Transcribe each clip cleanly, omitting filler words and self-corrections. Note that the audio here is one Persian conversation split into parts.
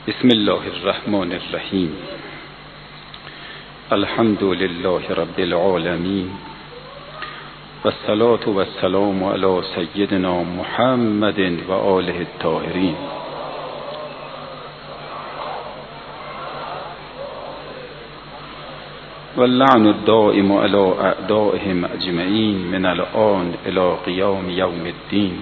بسم الله الرحمن الرحیم. الحمد لله رب العالمین و الصلاة و السلام علی سیدنا محمد و آله الطاهرین. و اللعن الدائم علی اعدائهم اجمعین من الآن الی قیام یوم الدین.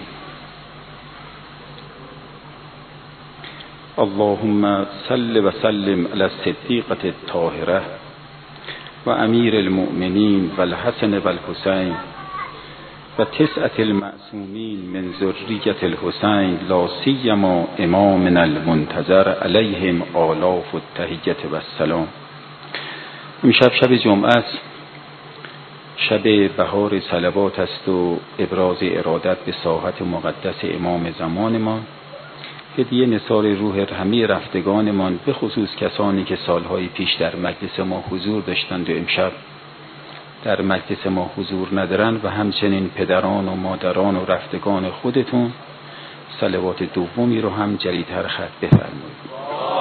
اللهم صل و سلم علی الصدیقة الطاهرة و امیر المؤمنین و الحسن و الحسین و تسعة المعصومین من ذریة الحسین لا سیما امامنا المنتظر علیهم آلاف التحیة و السلام. امشب شب جمعه است، شب بهار صلوات است و ابراز ارادت به ساحت مقدس امام زمانمان، هدیه نثار روح همه رفتگانمان، به خصوص کسانی که سالهای پیش در مجلس ما حضور داشتند و امشب در مجلس ما حضور ندارند، و همچنین پدران و مادران و رفتگان خودتون. صلوات دومی رو هم جریدتر خط بفرمایید.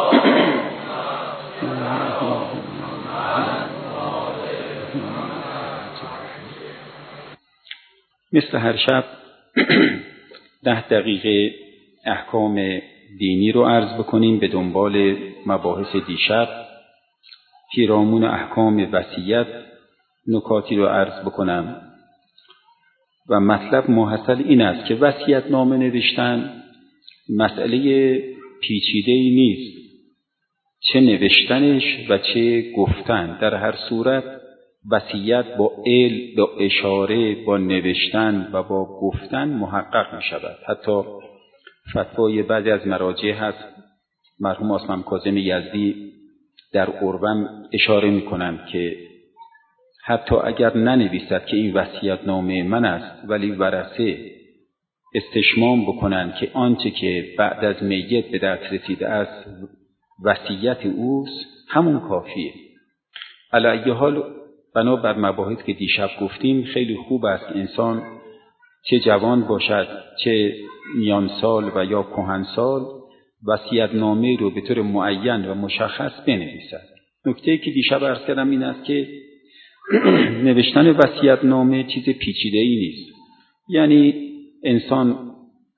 مثل هر شب 10 دقیقه احکام دینی رو عرض بکنیم به دنبال مباحث دیشب. پیرامون احکام وصیت نکاتی رو عرض بکنم و مطلب محصل این است که وصیت نامه نوشتن مسئله پیچیده‌ای نیست، چه نوشتنش و چه گفتن. در هر صورت وصیت با علم، با اشاره، با نوشتن و با گفتن محقق می شود. حتی فتوای بعضی از مراجع هست، مرحوم اسلام کاظم یزدی در اروم اشاره می کنند که حتی اگر ننویسد که این وصیت نامه من است، ولی ورثه استشمام بکنند که آنچه که بعد از میت به دست رسیده است وصیت اوست، همون کافیه. علی ای حال بنابر مباحث که دیشب گفتیم، خیلی خوب است انسان چه جوان باشد چه میان سال و یا کهنسال وصیت نامه رو به طور معین و مشخص بنویسد. نکته‌ای که دیشب عرض کردم این است که نوشتن وصیت نامه چیز پیچیده‌ای نیست. یعنی انسان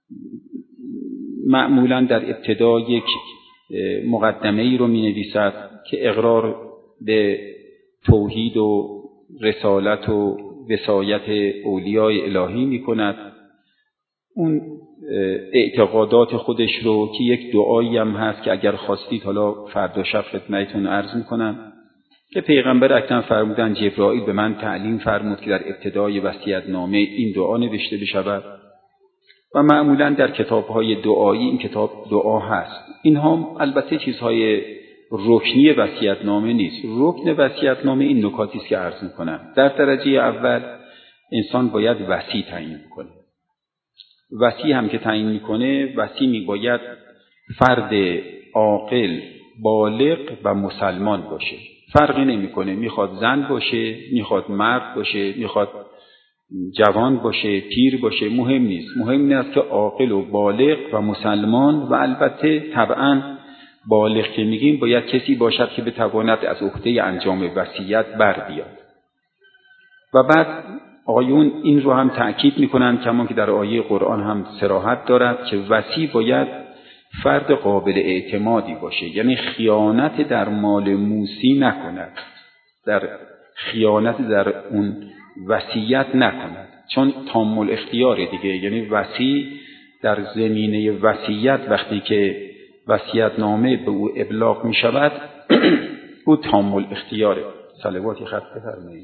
معمولاً در ابتدا یک مقدمه‌ای رو می‌نویسد که اقرار به توحید و رسالت و وصایت اولیای الهی می‌کند. اون اعتقادات خودش رو که یک دعایی هم هست که اگر خواستید حالا فردا شب خدمتتون عرض می‌کنم، که پیغمبر اکرم فرمودند جبرائیل به من تعلیم فرمود که در ابتدای وصیت نامه این دعا نوشته بشود و معمولاً در کتاب‌های دعایی این کتاب دعا هست. اینها البته چیزهای رکنی وصیت نامه نیست. رکن وصیت نامه این نکاتی است که عرض می‌کنم. در درجه اول انسان باید وصی تعیین کنه. وصی هم که تعیین می‌کنه، وصی می‌باید فرد عاقل، بالغ و مسلمان باشه. فرقی نمی‌کنه میخواد زن باشه، میخواد مرد باشه، میخواد جوان باشه، پیر باشه، مهم نیست. مهم این است که عاقل و بالغ و مسلمان، و البته طبعاً بالغ که میگیم باید کسی باشد که بتواند از عهده انجام وصیت بر بیاد. و بعد آیون این رو هم تأکید میکنند کما که در آیه قرآن هم صراحت دارد که وصی باید فرد قابل اعتمادی باشه، یعنی خیانت در مال موصی نکند، در خیانت در اون وصیت نکند، چون تام الاختیار دیگه. یعنی وصی در زمینه وصیت وقتی که وصیت نامه به او ابلاغ می شود او تام الاختیاره. صلواتی خط بفرمایید.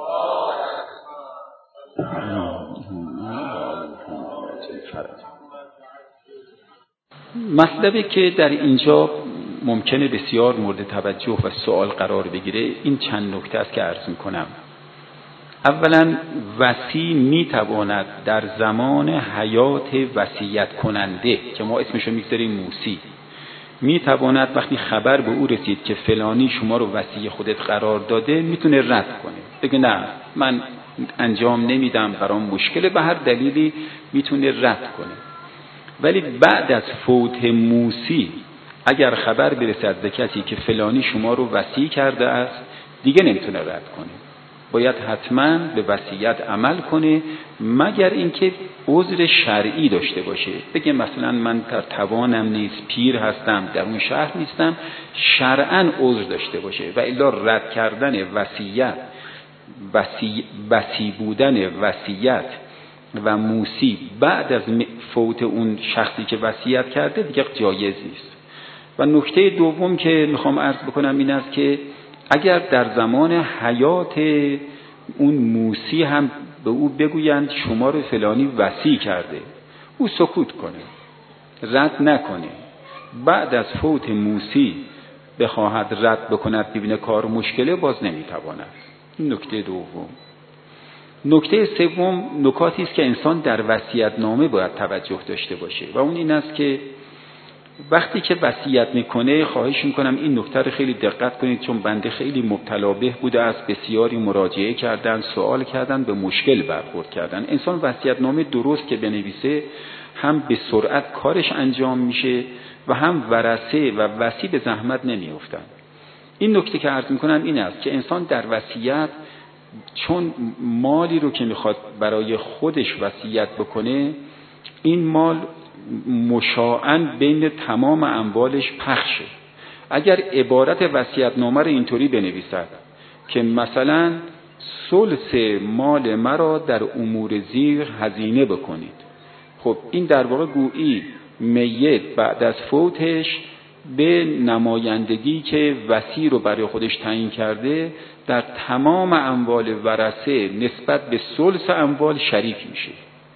مطلبی که در اینجا ممکنه بسیار مورد توجه و سوال قرار بگیره این چند نکته است که عرض میکنم. اولا وصی میتواند در زمان حیات وصیت کننده که ما اسمشو میگذاریم موصی، میتواند وقتی خبر به او رسید که فلانی شما رو وصی خودت قرار داده، میتونه رد کنه، بگه نه من انجام نمیدم، برام مشکله، به هر دلیلی میتونه رد کنه. ولی بعد از فوت موصی اگر خبر برسد به کسی که فلانی شما رو وصی کرده است، دیگه نمیتونه رد کنه، باید حتما به وصیت عمل کنه، مگر اینکه عذر شرعی داشته باشه. بگه مثلا من در توانم نیست، پیر هستم، در اون شهر نیستم، شرعاً عذر داشته باشه. و الا رد کردن وصیت، وصی بودن وصیت و موصی بعد از فوت اون شخصی که وصیت کرده دیگه جایز نیست. و نکته دوم که میخوام عرض بکنم این است که اگر در زمان حیات اون موصی هم به او بگویند شما رو فلانی وصی کرده، او سکوت کنه، رد نکنه. بعد از فوت موصی بخواهد رد بکند، ببینه کار مشکله، باز نمیتواند. نکته دوم. نکته سوم نکاتی است که انسان در وصیت‌نامه باید توجه داشته باشه و اون این است که وقتی که وصیت میکنه، خواهش میکنم این نکته رو خیلی دقت کنید، چون بنده خیلی مبتلا به بوده است، بسیاری مراجعه کردن، سوال کردن، به مشکل برخورد کردن. انسان وصیت‌نامه درست که بنویسه، هم به سرعت کارش انجام میشه و هم ورثه و وصی به زحمت نمیافتن. این نکته که عرض میکنم این است که انسان در وصیت چون مالی رو که میخواد برای خودش وصیت بکنه، این مال مشاعاً بین تمام اموالش پخشه. اگر عبارت وصیت‌نامه رو اینطوری بنویسد که مثلا ثلث مال مرا در امور زیر هزینه بکنید، خب این در واقع گویی میت بعد از فوتش به نمایندگی که وصی رو برای خودش تعیین کرده در تمام اموال ورثه نسبت به ثلث اموال شریک میشه.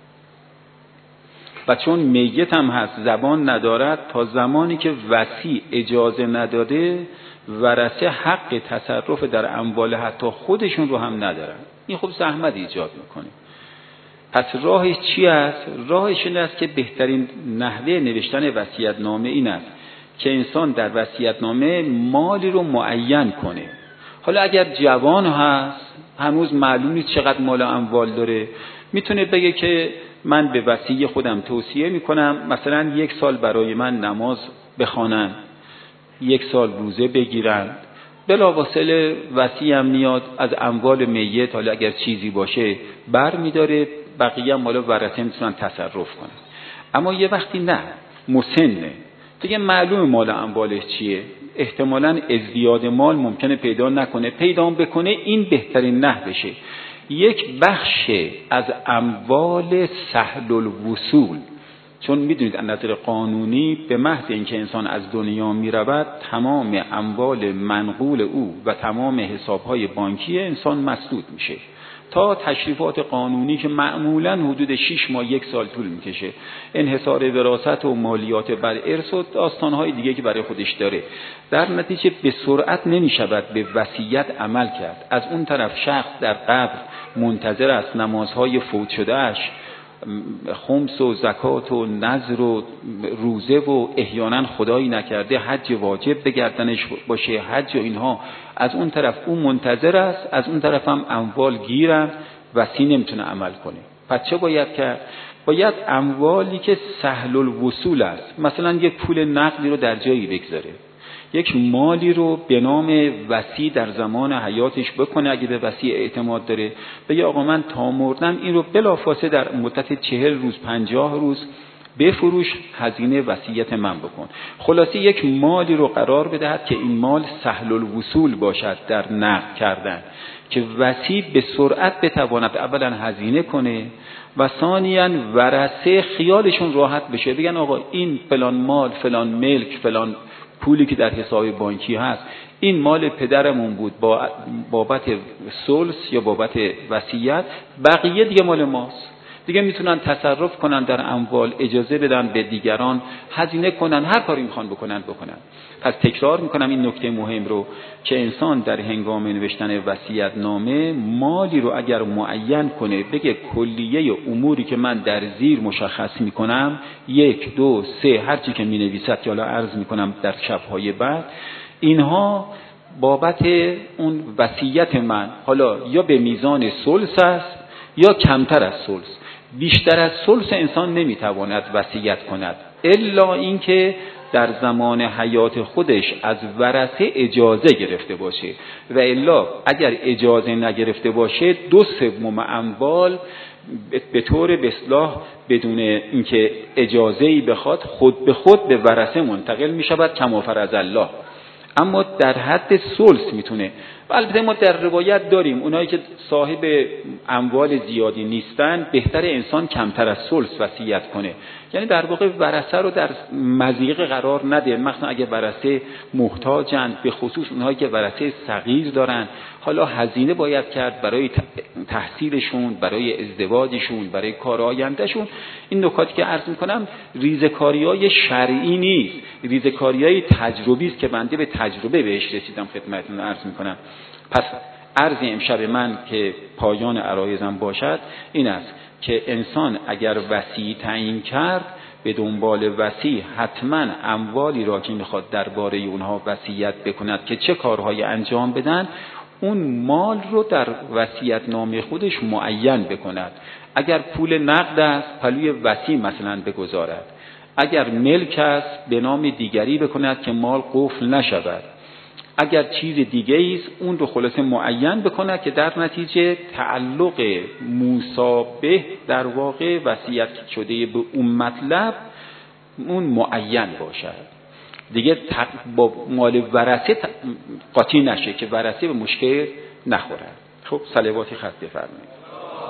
و چون میت هم هست، زبان ندارد، تا زمانی که وصی اجازه نداده ورثه حق تصرف در اموال حتی خودشون رو هم ندارن. این خب زحمت ایجاد میکنه. پس راهش چی است؟ راهش این است که بهترین نحوه نوشتن وصیت‌نامه این است که انسان در وصیت‌نامه مالی رو معین کنه. حالا اگر جوان هست، هنوز معلوم نیست چقدر مال اموال داره، میتونه بگه که من به وصی خودم توصیه میکنم مثلا 1 سال برای من نماز بخوانن، 1 سال روزه بگیرن، بلافاصله وصی هم میاد از اموال میت، حالا اگر چیزی باشه بر میداره، بقیه هم حالا ورثه میتونن تصرف کنن. اما یه وقتی نه، مسنه، دیگه معلوم مال اموالش چیه، احتمالاً ازدیاد مال ممکنه پیدا نکنه، پیدا بکنه این بهترین نحوشه. یک بخش از اموال سهل الوصول، چون میدونید از نظر قانونی به محض اینکه انسان از دنیا میرود تمام اموال منقول او و تمام حسابهای بانکی انسان مسدود میشه تا تشریفات قانونی که معمولاً حدود 6 ماه 1 سال طول میکشه، انحصار وراثت و مالیات بر ارث و داستانهای دیگه که برای خودش داره. در نتیجه به سرعت نمیشود به وصیت عمل کرد. از اون طرف شخص در قبر منتظر است نمازهای فوت شدهش، خمس و زکات و نذر و روزه و احیانا خدایی نکرده حج واجب به گردنش باشه، حج و اینها. از اون طرف اون منتظر است، از اون طرف هم اموال گیرن، وصی نمیتونه عمل کنه. پس چه باید کرد؟ باید اموالی که سهل الوصول است، مثلا یک پول نقدی رو در جایی بگذاره، یک مالی رو به نام وصی در زمان حیاتش بکنه، اگه به وصی اعتماد داره، بگه آقا من تا مردم این رو بلافاصله در مدت 40 روز 50 روز بفروش، هزینه وصیت من بکن. خلاصه یک مالی رو قرار بدهد که این مال سهل الوصول باشد در نقد کردن، که وصی به سرعت بتواند اولا هزینه کنه و ثانیاً ورثه خیالشون راحت بشه، بگن آقا این فلان مال، فلان ملک، فلان پولی که در حساب بانکی هست، این مال پدرمون بود بابت ثلث یا بابت وصیت، بقیه دیگه مال ماست. دیگه میتونن تصرف کنن در اموال، اجازه بدن به دیگران هزینه کنن، هر کاری میخوان بکنن. پس تکرار میکنم این نکته مهم رو که انسان در هنگام نوشتن وصیت‌نامه مالی رو اگر معین کنه، بگه کلیه اموری که من در زیر مشخص میکنم 1 2 3 هر چی که مینویسد که حالا عرض میکنم در شب‌های بعد، اینها بابت اون وصیت من حالا یا به میزان ثلث است یا کمتر از ثلث. بیشتر از ثلث انسان نمیتواند وصیت کند، الا اینکه در زمان حیات خودش از ورثه اجازه گرفته باشه و الا اگر اجازه نگرفته باشه 2/3 اموال به طور به اصطلاح بدون اینکه اجازه‌ای بخواد خود به خود به ورثه منتقل می شود کما فرض الله. اما در حد ثلث میتونه. و البته ما در روایت داریم اونایی که صاحب اموال زیادی نیستن بهتر انسان کمتر از ثلث وصیت کنه، یعنی در واقع ورثه رو در مضیقه قرار نده، مثلا اگه ورثه محتاجن، به خصوص اونهایی که ورثه صغیر دارن، حالا هزینه باید کرد برای تحصیلشون، برای ازدواجشون، برای کار آیندهشون. این نکاتی که عرض میکنم ریزکاریای شرعی نیست، ریزکاریای تجربی است که بنده به تجربه بهش رسیدم خدمتتون عرض میکنم. پس عرض امشب من که پایان عرایزم باشد این است که انسان اگر وصی تعیین کرد به دنبال وصی حتما اموالی را که میخواد درباره اونها وصیت بکند که چه کارهای انجام بدن اون مال رو در وصیت نامه خودش معین بکند. اگر پول نقد است پلوی وصی مثلا بگذارد، اگر ملک است به نام دیگری بکند که مال قفل نشود، اگر چیز دیگه است اون رو خلاصه معین بکند که در نتیجه تعلق مصابه در واقع وصیت شده به اون مطلب اون معین باشد، دیگه با مال ورثه قاطی نشه که ورثه به مشکل نخورد. خب صلواتی خط بفرمایید.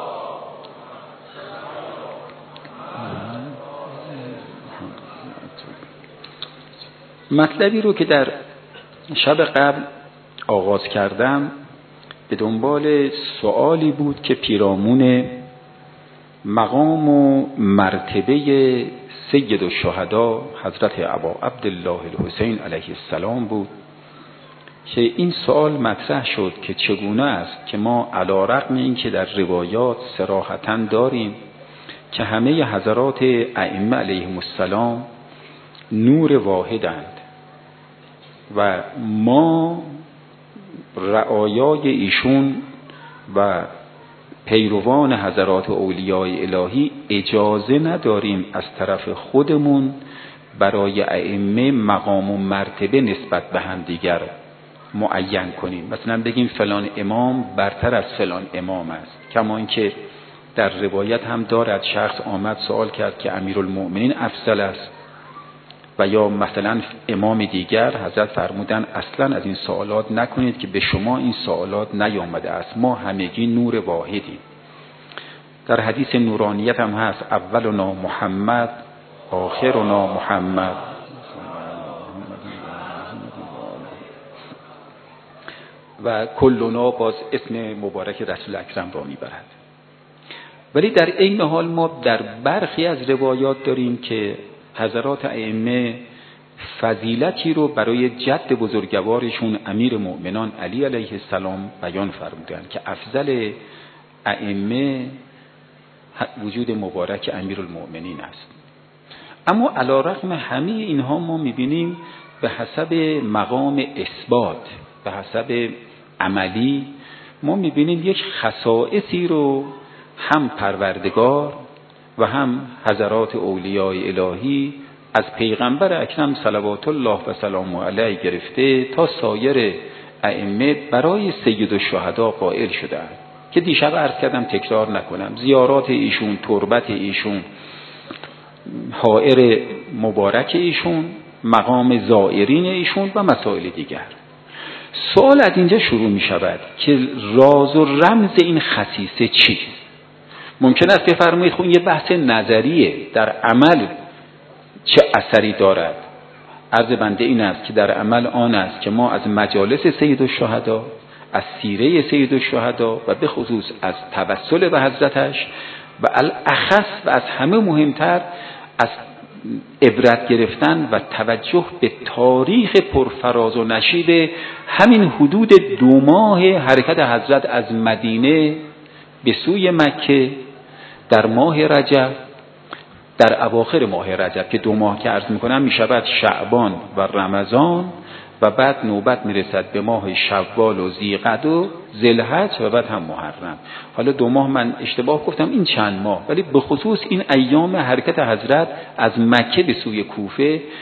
مطلبی رو که در شب قبل آغاز کردم به دنبال سوالی بود که پیرامون مقام و مرتبه سید الشهدا حضرت ابا عبدالله الحسین علیه السلام بود که این سوال مطرح شد که چگونه است که ما علی رغم این که در روایات صراحتاً داریم که همه حضرات ائمه علیهم السلام نور واحدند و ما رعایای ایشون و پیروان حضرات اولیای الهی اجازه نداریم از طرف خودمون برای ائمه مقام و مرتبه نسبت به هم دیگر معین کنیم، مثلا بگیم فلان امام برتر از فلان امام است، کما اینکه در روایت هم دارد شخص آمد سوال کرد که امیرالمؤمنین افضل است و یا مثلا امام دیگر حضرت فرمودن اصلا از این سوالات نکنید که به شما این سوالات نیامده است، ما همگی نور واحدیم. در حدیث نورانیت هم هست اولنا محمد آخرنا محمد و کلنا باز اسم مبارک رسول اکرم را میبرد. ولی در این حال ما در برخی از روایات داریم که حضرات ائمه فضیلتی رو برای جد بزرگوارشون امیر مؤمنان علی علیه السلام بیان فرمودند که افضل ائمه وجود مبارک امیرالمؤمنین است. اما علی رغم همه اینها ما میبینیم به حسب مقام اثبات، به حسب عملی ما میبینیم یک خصائصی رو هم پروردگار و هم حضرات اولیای الهی از پیغمبر اکرم صلوات الله و سلامه علیه گرفته تا سایر ائمه برای سید الشهدا قائل شدند که دیشب عرض کردم تکرار نکنم. زیارات ایشون، تربت ایشون، حائر مبارک ایشون، مقام زائرین ایشون و مسائل دیگر. سوال از اینجا شروع می شود که راز و رمز این خصیصه چیست؟ ممکن است بفرمایید خب یه بحث نظریه، در عمل چه اثری دارد؟ عرض بنده این است که در عمل آن است که ما از مجالس سید الشهدا، از سیره سید الشهدا و به خصوص از توسل به حضرتش و الاخص و از همه مهمتر از عبرت گرفتن و توجه به تاریخ پرفراز و نشیب همین حدود 2 ماه حرکت حضرت از مدینه به سوی مکه در ماه رجب، در اواخر ماه رجب که 2 ماه که عرض میکنم میشود شعبان و رمضان و بعد نوبت میرسد به ماه شوال و ذیقعده و ذوالحج و بعد هم محرم. حالا 2 ماه من اشتباه گفتم، این چند ماه، ولی به خصوص این ایام حرکت حضرت از مکه به سوی کوفه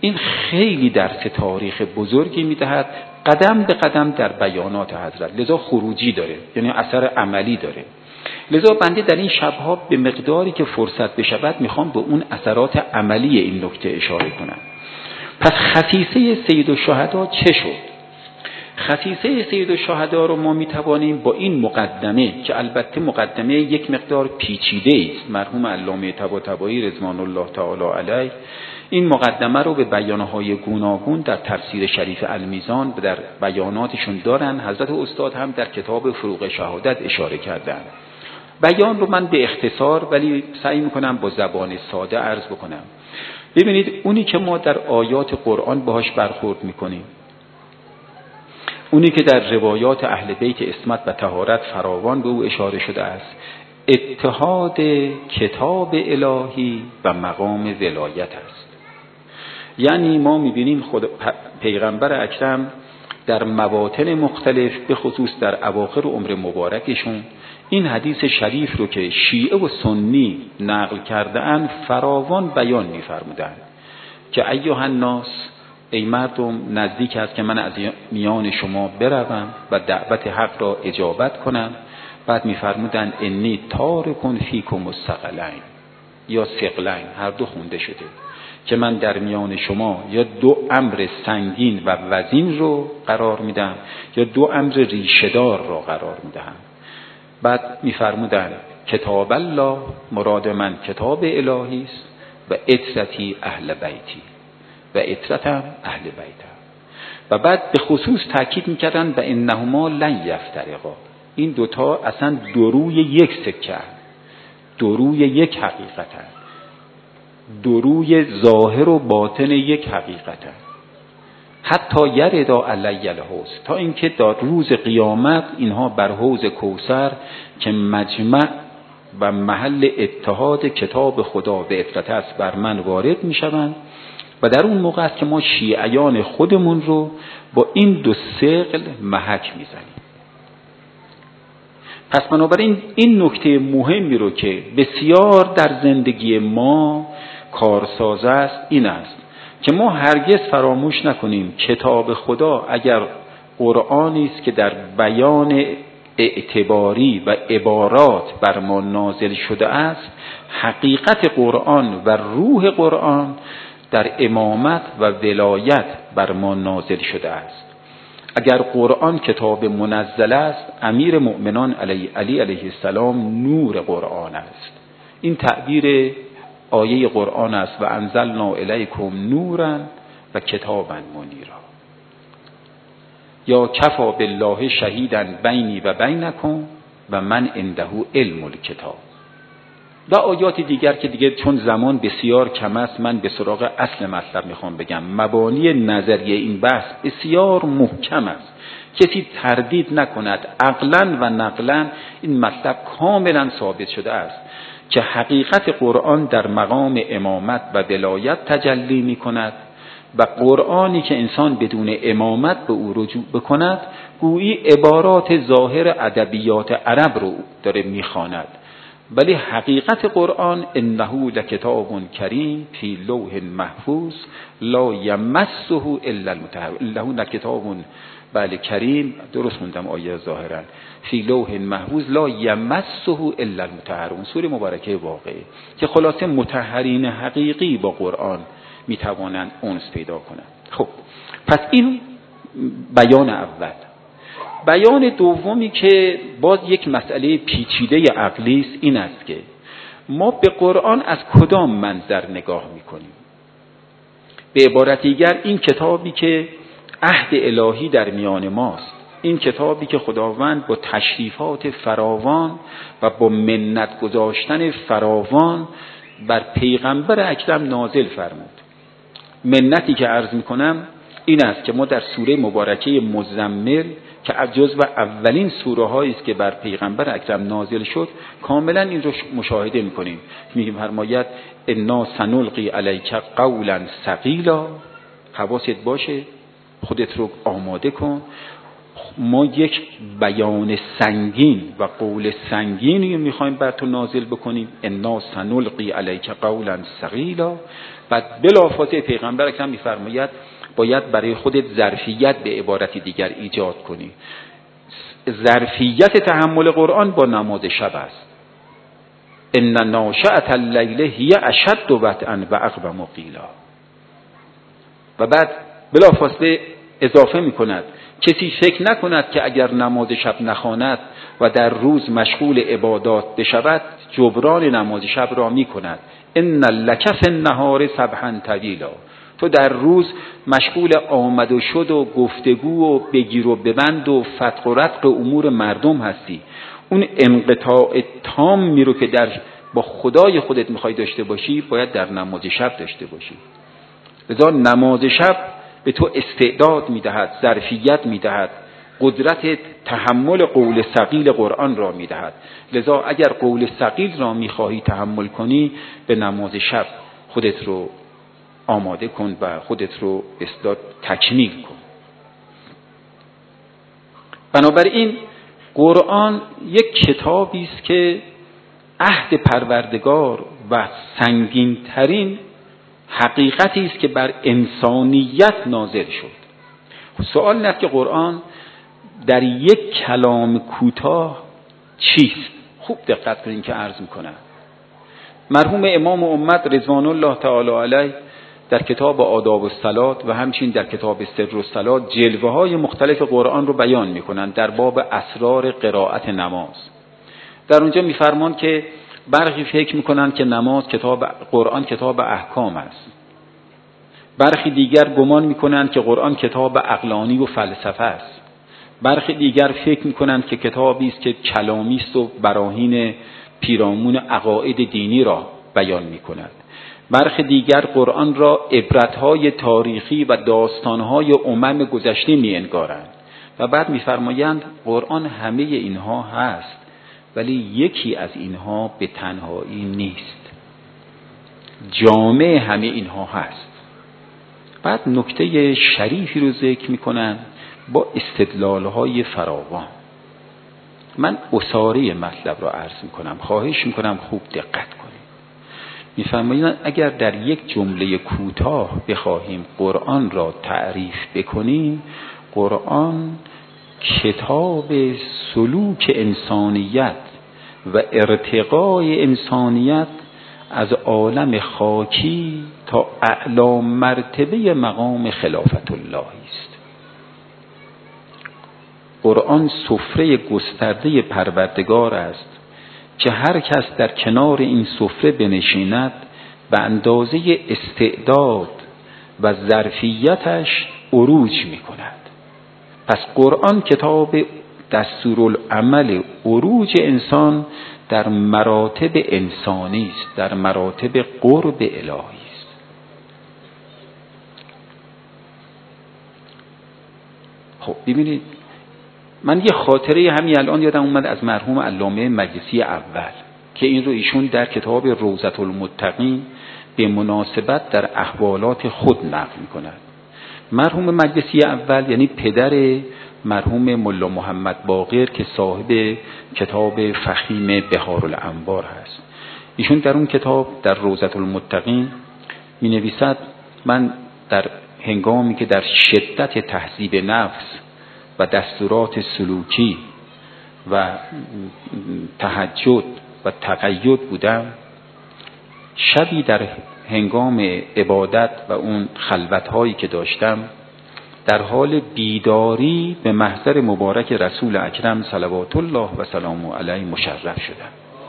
این خیلی درس تاریخ بزرگی میدهد، قدم به قدم در بیانات حضرت، لذا خروجی داره، یعنی اثر عملی داره. لذا بنده در این شبها به مقداری که فرصت بشود میخوام به اون اثرات عملی این نکته اشاره کنم. پس خصیصه سید الشهدا چه شد؟ خصیصه سید الشهدا رو ما میتوانیم با این مقدمه که البته مقدمه یک مقدار پیچیده است، مرحوم علامه طباطبایی رضوان الله تعالی علیه این مقدمه رو به بیانهای گوناگون در تفسیر شریف المیزان و در بیاناتشون دارن. حضرت استاد هم در کتاب فروغ شهادت اشاره کردن. بیان رو من به اختصار ولی سعی میکنم با زبان ساده عرض بکنم. ببینید اونی که ما در آیات قرآن باهاش برخورد میکنیم، اونی که در روایات اهل بیت عصمت و طهارت فراوان به او اشاره شده است، اتحاد کتاب الهی و مقام ولایت است. یعنی ما میبینیم خود پیغمبر اکرم در مواطن مختلف به خصوص در اواخر عمر مبارکشون این حدیث شریف رو که شیعه و سنی نقل کرده اند فراوان بیان می‌فرمودند که ایها الناس، ای مردم، نزدیک است که من از میان شما بروم و دعوت حق را اجابت کنم. بعد می‌فرمودند انی تارکن فیکم الثقلین یا ثقلین، هر دو خونده شده، که من در میان شما یا دو امر سنگین و وزین رو قرار میدم یا دو امر ریشه‌دار را قرار میدهم. بعد میفرمودن کتاب الله، مراد من کتاب الهی است، و اطرتی اهل بیتی، و اطرتم اهل بیتم. و بعد به خصوص تاکید میکردن و انهما لن یفترقا، این دوتا اصلا دروی یک سکه، دروی یک حقیقت، دروی ظاهر و باطن یک حقیقت، حتی یردا علی الحوض، تا اینکه در روز قیامت اینها بر حوض کوثر که مجمع و محل اتحاد کتاب خدا به اطرت است بر من وارد میشوند و در اون موقع است که ما شیعیان خودمون رو با این دو ثقل محک میزنیم. پس بنابراین این نکته مهمی رو که بسیار در زندگی ما کارساز است این است که ما هرگز فراموش نکنیم کتاب خدا اگر قرآنی است که در بیان اعتباری و عبارات بر ما نازل شده است، حقیقت قرآن و روح قرآن در امامت و ولایت بر ما نازل شده است. اگر قرآن کتاب منزل است، امیر مؤمنان علی علیه السلام نور قرآن است. این تعبیر آیه قرآن است و انزلنا الیکم نورا و کتابا منیرا، یا کفا بالله شهیدا بینی و بینکم و من عنده علم الکتاب. و آیات دیگر که دیگه چون زمان بسیار کم است من به سراغ اصل مطلب میخوام بگم. مبانی نظریه این بحث بسیار محکم است، کسی تردید نکند، عقلا و نقلا این مطلب کاملا ثابت شده است که حقیقت قرآن در مقام امامت و ولایت تجلی می کند و قرآنی که انسان بدون امامت به او رجوع بکند گویی عبارات ظاهر ادبیات عرب رو داره میخواند، ولی حقیقت قرآن انه لکتاب کریم فی لوح محفوظ لا یمسه الا المطهرون. انه لکتاب بله کریم، درست خوندم آیه ظاهرا، فی لوح محفوظ لا یمسه الا المطهرون، سوره مبارکه واقعه که خلاصه مطهرین حقیقی با قرآن میتوانند انس پیدا کنند. خب پس این بیان اول. بیان دومی که باز یک مسئله پیچیده عقلی است این است که ما به قرآن از کدام منظر نگاه میکنیم. به عبارت دیگر این کتابی که عهد الهی در میان ماست، این کتابی که خداوند با تشریفات فراوان و با منت گذاشتن فراوان بر پیغمبر اکرم نازل فرمود. منتی که عرض میکنم این است که ما در سوره مبارکه مزمل که جزو اولین سوره هایی است که بر پیغمبر اکرم نازل شد کاملا این رو مشاهده میکنیم. می‌فرماید انا سنلقی علیک قولا ثقیلا، حواست باشه، خودت رو آماده کن. ما یک بیان سنگین و قول سنگینی میخوایم بر تو نازل بکنیم، انا سنلقی علیک قولا ثقیلا. بعد بلافاصله پیغمبر اکرم میفرماید باید برای خودت ظرفیت به عبارت دیگر ایجاد کنی. ظرفیت تحمل قرآن با نماز شب است. ان ناشئة اللیل هی اشد وطئا و اقوم قیلا. و بعد بلافاصله اضافه میکند کسی فکر نکند که اگر نماز شب نخواند و در روز مشغول عبادات بشود جبران نماز شب را میکند. ان لک فی النهار سبحا طویلا. تو در روز مشغول آمد و شد و گفتگو و بگیر و ببند و فتق و رتق امور مردم هستی. اون انقطاع تامی رو که با خدای خودت میخوای داشته باشی باید در نماز شب داشته باشی. لذا نماز شب به تو استعداد میدهد، ظرفیت میدهد، قدرت تحمل قول ثقیل قرآن را میدهد. لذا اگر قول ثقیل را میخواهی تحمل کنی به نماز شب خودت رو آماده کن و خودت رو اصلاح تکمیل کن. بنابراین قرآن یک کتابی است که عهد پروردگار و سنگین ترین حقیقتی است که بر انسانیت نازل شد. سوال این است که قرآن در یک کلام کوتاه چیست؟ خوب دقت کنید که عرض میکنم. مرحوم امام امت رضوان الله تعالی علیه در کتاب آداب الصلات و همچنین در کتاب سر الصلات جلوه های مختلف قرآن رو بیان میکنند در باب اسرار قرائت نماز. در اونجا میفرمان که برخی فکر میکنند که نماز قرآن کتاب احکام است. برخی دیگر گمان میکنند که قرآن کتاب عقلانی و فلسفه است. برخی دیگر فکر میکنند که کتابی است که کلامی است و براهین پیرامون عقاید دینی را بیان میکند. برخی دیگر قرآن را عبرتهای تاریخی و داستانهای امم گذشته می‌انگارند و بعد می‌فرمایند قرآن همه اینها هست ولی یکی از اینها به تنهایی نیست، جامع همه اینها هست. بعد نکته شریفی رو ذکر می‌کنند با استدلال‌های فراوان. من اساره مطلب را عرض می‌کنم، خواهش می‌کنم خوب دقت کنید. می‌فرمایند اگر در یک جمله کوتاه بخواهیم قرآن را تعریف بکنیم، قرآن کتاب سلوک انسانیت و ارتقای انسانیت از عالم خاکی تا اعلی مرتبه مقام خلافت الله است. قرآن سفره گسترده پروردگار است که هر کس در کنار این سفره بنشیند به اندازه استعداد و ظرفیتش عروج می کند. پس قرآن کتاب دستورالعمل عروج انسان در مراتب انسانی است، در مراتب قرب الهی است. خب ببینید، من یه خاطره همین الان یادم اومد از مرحوم علامه مجلسی اول که این رو ایشون در کتاب روضة المتقین به مناسبت در احوالات خود نقل می‌کند. مرحوم مجلسی اول یعنی پدر مرحوم ملا محمد باقر که صاحب کتاب فخیم بهارالانوار هست. ایشون در اون کتاب در روضة المتقین می‌نویسد من در هنگامی که در شدت تهذیب نفس و دستورات سلوکی و تهجد و تقید بودم، شبی در هنگام عبادت و اون خلوت‌هایی که داشتم در حال بیداری به محضر مبارک رسول اکرم صلوات الله و سلامه علیه مشرف شدم.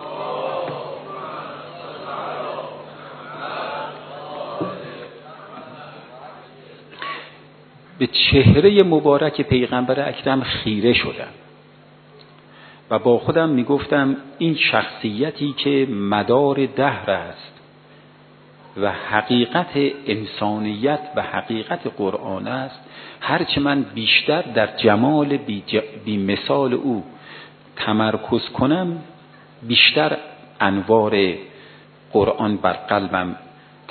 به چهره مبارک پیغمبر اکرم خیره شدم و با خودم میگفتم این شخصیتی که مدار دهر است و حقیقت انسانیت و حقیقت قرآن است، هرچه من بیشتر در جمال بی مثال او تمرکز کنم بیشتر انوار قرآن بر قلبم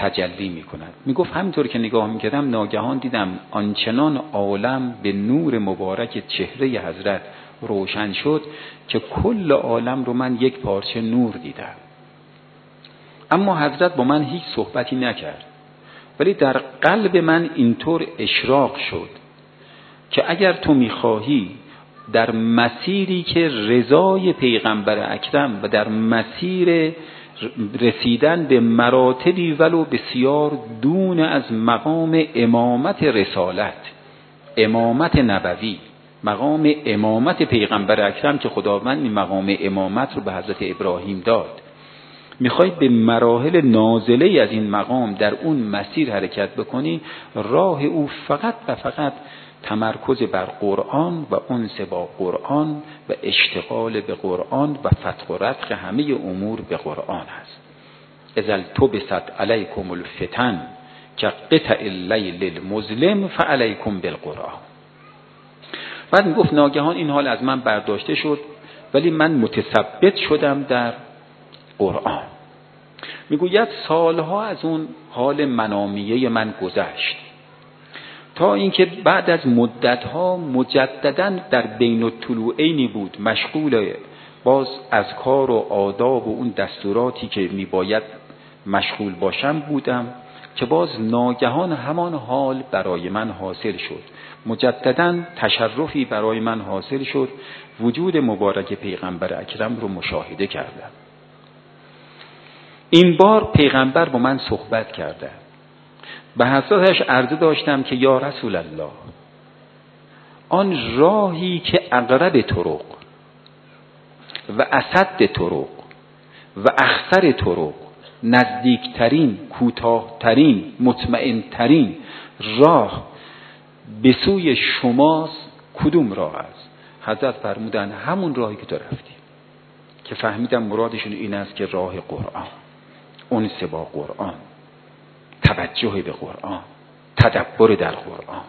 تجلی میکند. میگفت همینطور که نگاه میکردم ناگهان دیدم آنچنان عالم به نور مبارک چهره حضرت روشن شد که کل عالم رو من یک پارچه نور دیدم. اما حضرت با من هیچ صحبتی نکرد، ولی در قلب من اینطور اشراق شد که اگر تو میخواهی در مسیری که رضای پیغمبر اکرم و در مسیر رسیدن به مراتبی ولو بسیار دون از مقام امامت رسالت، امامت نبوی، مقام امامت پیغمبر اکرم که خداوند این مقام امامت رو به حضرت ابراهیم داد، میخوای به مراحل نازله از این مقام در اون مسیر حرکت بکنی، راه او فقط و فقط تمرکز بر قرآن و انس با قرآن و اشتغال به قرآن و فتح و رتق همه امور به قرآن هست. اذا تبست علیکم الفتن که قطع اللیل المظلم فعلیکم بالقرآن. بعد میگفت ناگهان این حال از من برداشته شد، ولی من متثبت شدم در قرآن. میگوید سالها از اون حال منامیه من گذشت تا اینکه بعد از مدتها مجدداً در بین الطلوعینی بود، مشغول باز اذکار و آداب و اون دستوراتی که میباید مشغول باشم بودم که باز ناگهان همان حال برای من حاصل شد. مجدداً تشرفی برای من حاصل شد، وجود مبارک پیغمبر اکرم رو مشاهده کردم. این بار پیغمبر با من صحبت کرده. به حضرتش عرضه داشتم که یا رسول الله، آن راهی که اقرب طرق و اسد طرق و اخسر طرق، نزدیکترین، کوتاهترین، مطمئنترین راه به سوی شماست، کدوم راه است؟ حضرت فرمودن همون راهی که تو رفتی. که فهمیدم مرادشون این است که راه قرآن، انس با قرآن، توجه به قرآن، تدبر در قرآن.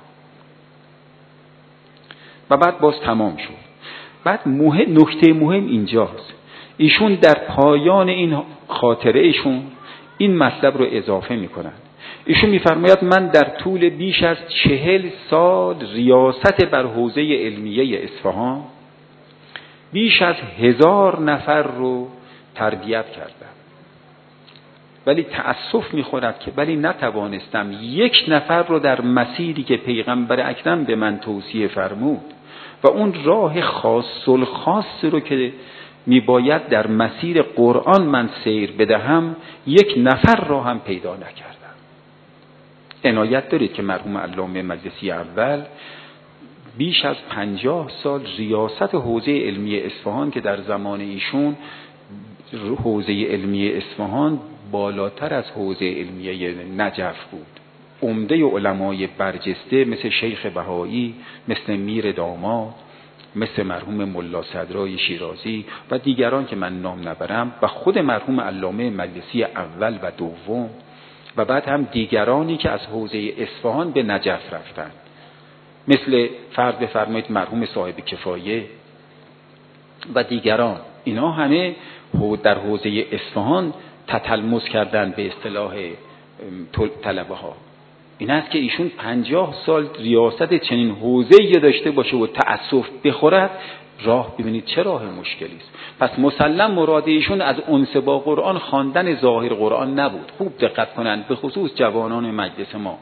و بعد باز تمام شد. بعد نکته مهم اینجاست، ایشون در پایان این خاطره ایشون این مطلب رو اضافه میکنن. ایشون میفرماید من در طول بیش از 40 سال ریاست بر حوزه علمیه اصفهان بیش از 1000 نفر رو تربیت کردم، ولی تأسف میخورد که ولی نتوانستم یک نفر رو در مسیری که پیغمبر اکرم به من توصیه فرمود و اون راه خاص الخاص رو که میباید در مسیر قرآن من سیر بدهم، یک نفر را هم پیدا نکردم. عنایت دارید که مرحوم علامه مجلسی اول بیش از 50 سال ریاست حوزه علمی اصفهان که در زمان ایشون حوزه علمی اصفهان بالاتر از حوزه علمیه نجف بود. عمده علمای برجسته مثل شیخ بهایی، مثل میر داماد، مثل مرحوم ملا صدرای شیرازی و دیگران که من نام نبرم و خود مرحوم علامه مجلسی اول و دوم و بعد هم دیگرانی که از حوزه اصفهان به نجف رفتن، مثل فرض بفرمایید مرحوم صاحب کفایه و دیگران. اینا همه در حوزه اصفهان تتلمذ کردن به اصطلاح طلبه ها. این است که ایشون 50 سال ریاست چنین حوزه‌ای داشته باشه و تأسف بخورد، راه ببینید چه راه مشکلی است. پس مسلم مراد ایشون از انس با قرآن خواندن ظاهر قرآن نبود. خوب دقت کنند، به خصوص جوانان مجلس ما.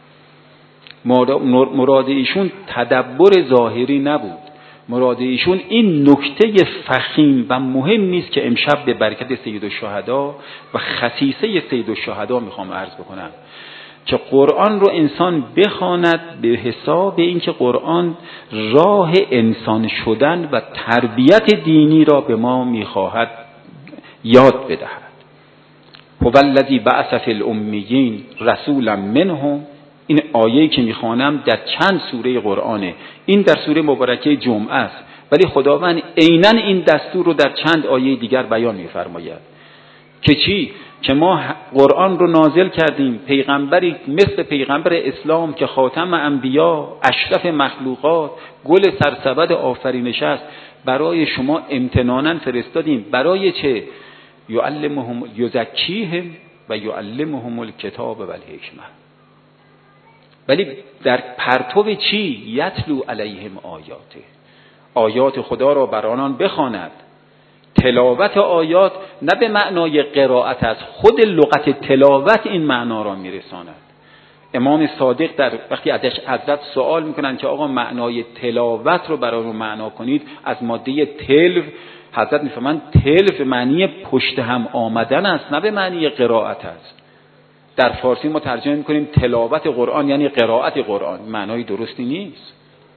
مراد ایشون تدبر ظاهری نبود. مراد ایشون این نکته فخیم و مهمی است که امشب به برکت سید الشهدا و خصیصه سید الشهدا میخوام عرض بکنم که قرآن رو انسان بخواند به حساب اینکه قرآن راه انسان شدن و تربیت دینی را به ما میخواهد یاد بدهد. هو الذی بعث فی الامیین رسولا منهم. این آیه‌ای که میخوانم در چند سوره قرآنه. این در سوره مبارکه جمعه است، ولی خداوند عیناً این دستور رو در چند آیه دیگر بیان میفرماید که چی؟ که ما قرآن رو نازل کردیم، پیغمبری مثل پیغمبر اسلام که خاتم انبیا، اشرف مخلوقات، گل سرسبد آفرینش است، برای شما امتناناً فرستادیم. برای چه؟ یعلمهم یزکیهم و یعلمهم الکتاب و الحکمه. ولی در پرتو چی؟ یتلو علیهم آیاته، آیات خدا را بر آنان بخواند. تلاوت آیات نه به معنای قرائت است، خود لغت تلاوت این معنا را میرساند. امام صادق در وقتی ازش حضرت سوال میکنن که آقا معنای تلاوت رو برامون معنا کنید، از ماده تلو، حضرت میفهمن تلو معنی پشت هم آمدن است، نه به معنی قرائت است. در فارسی ما ترجمه میکنیم تلاوت قرآن یعنی قرائت قرآن، معنای درستی نیست.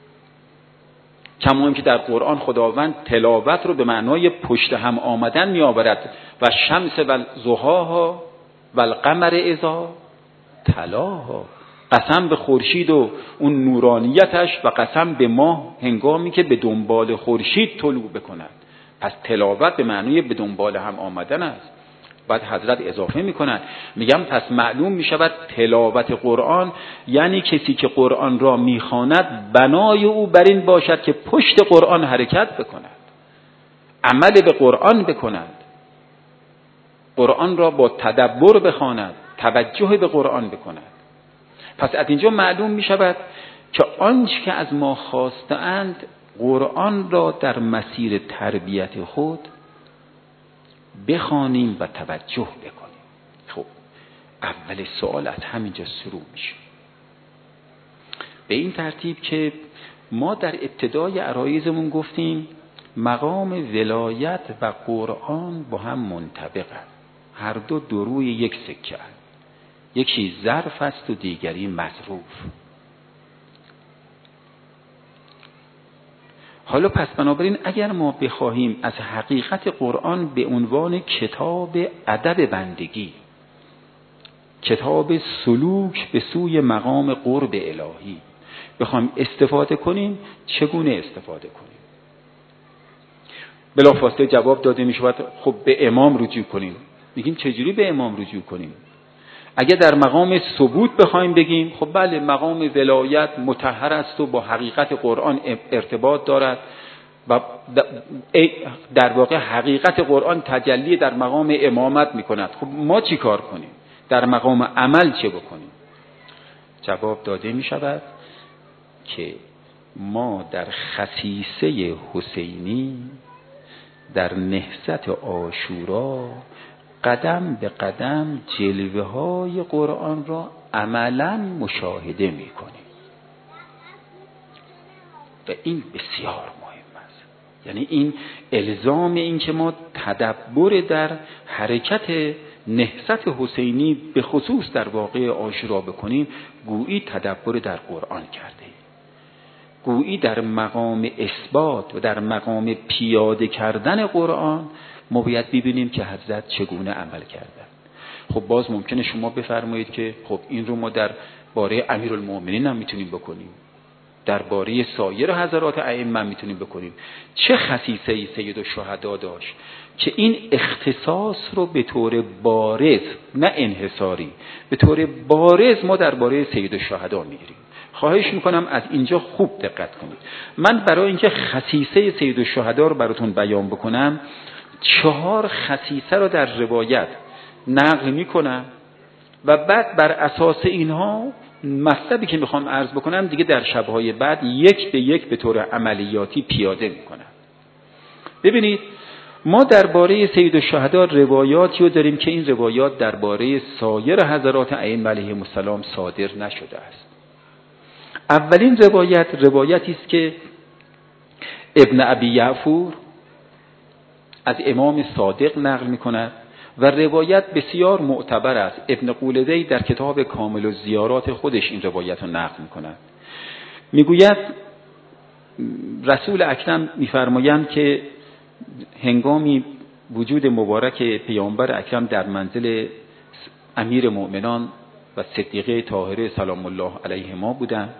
کما اینکه در قرآن خداوند تلاوت رو به معنای پشت هم آمدن می آورد و شمس و ضحاها و القمر اذا تلاها، قسم به خورشید و اون نورانیتش و قسم به ماه هنگامی که به دنبال خورشید طلوع بکند. پس تلاوت به معنای به دنبال هم آمدن است. بعد حضرت اضافه میکنند میگم پس معلوم میشود تلاوت قرآن یعنی کسی که قرآن را میخواند بنای او بر این باشد که پشت قرآن حرکت بکند، عمل به قرآن بکند، قرآن را با تدبر بخواند، توجه به قرآن بکند. پس از اینجا معلوم میشود که آنچه که از ما خواستند قرآن را در مسیر تربیت خود بخوانیم و توجه بکنیم. خب اول سوال از همینجا شروع میشه، به این ترتیب که ما در ابتدای عرایضمون گفتیم مقام ولایت و قرآن با هم منطبقند، هر دو روی یک سکه هست، یکی ظرف است و دیگری مظروف. حالا پس بنابراین اگر ما بخواهیم از حقیقت قرآن به عنوان کتاب ادب بندگی، کتاب سلوک به سوی مقام قرب الهی بخوایم استفاده کنیم، چگونه استفاده کنیم؟ بلافاصله جواب داده می شود خب به امام رجوع کنیم. میگیم چجوری به امام رجوع کنیم؟ اگه در مقام ثبوت بخوایم بگیم خب بله مقام ولایت مطهر است و با حقیقت قرآن ارتباط دارد و در واقع حقیقت قرآن تجلی در مقام امامت میکند. خب ما چی کار کنیم؟ در مقام عمل چه بکنیم؟ جواب داده می شود که ما در خصیصه حسینی در نهضت عاشورا قدم به قدم جلوه های قرآن را عملا مشاهده می کنیم و این بسیار مهم است. یعنی این الزام این که ما تدبر در حرکت نهضت حسینی به خصوص در واقع عاشورا بکنیم، گویی تدبر در قرآن کرده، گویی در مقام اثبات و در مقام پیاده کردن قرآن ما باید ببینیم که حضرت چگونه عمل کردن. خب باز ممکنه شما بفرمایید که خب این رو ما در باره امیرالمؤمنین هم میتونیم بکنیم، در باره سایر حضرات ائمه میتونیم بکنیم. چه خصیصه‌ای سید الشهدا داشت که این اختصاص رو به طور بارز، نه انحصاری، به طور بارز ما در باره سید الشهدا میگیریم. خواهش میکنم از اینجا خوب دقت کنید. من برای اینکه خصیصه سید الشهدا رو براتون بیان بکنم 4 خصیصه رو در روایت نقل میکنم و بعد بر اساس اینها مطلبی که میخوام عرض بکنم دیگه در شبهای بعد یک به یک به طور عملیاتی پیاده میکنم. ببینید ما درباره سید الشهدا روایاتی رو داریم که این روایات درباره سایر حضرات ائمه علیهم السلام صادر نشده است. اولین روایتی است که ابن ابی یعفور از امام صادق نقل میکند و روایت بسیار معتبر است. ابن قولدی در کتاب کامل الزیارات خودش این روایت رو نقل میکند. میگوید رسول اکرم میفرمایند که هنگامی وجود مبارک پیامبر اکرم در منزل امیر مؤمنان و صدیقه طاهره سلام الله علیهما بودند.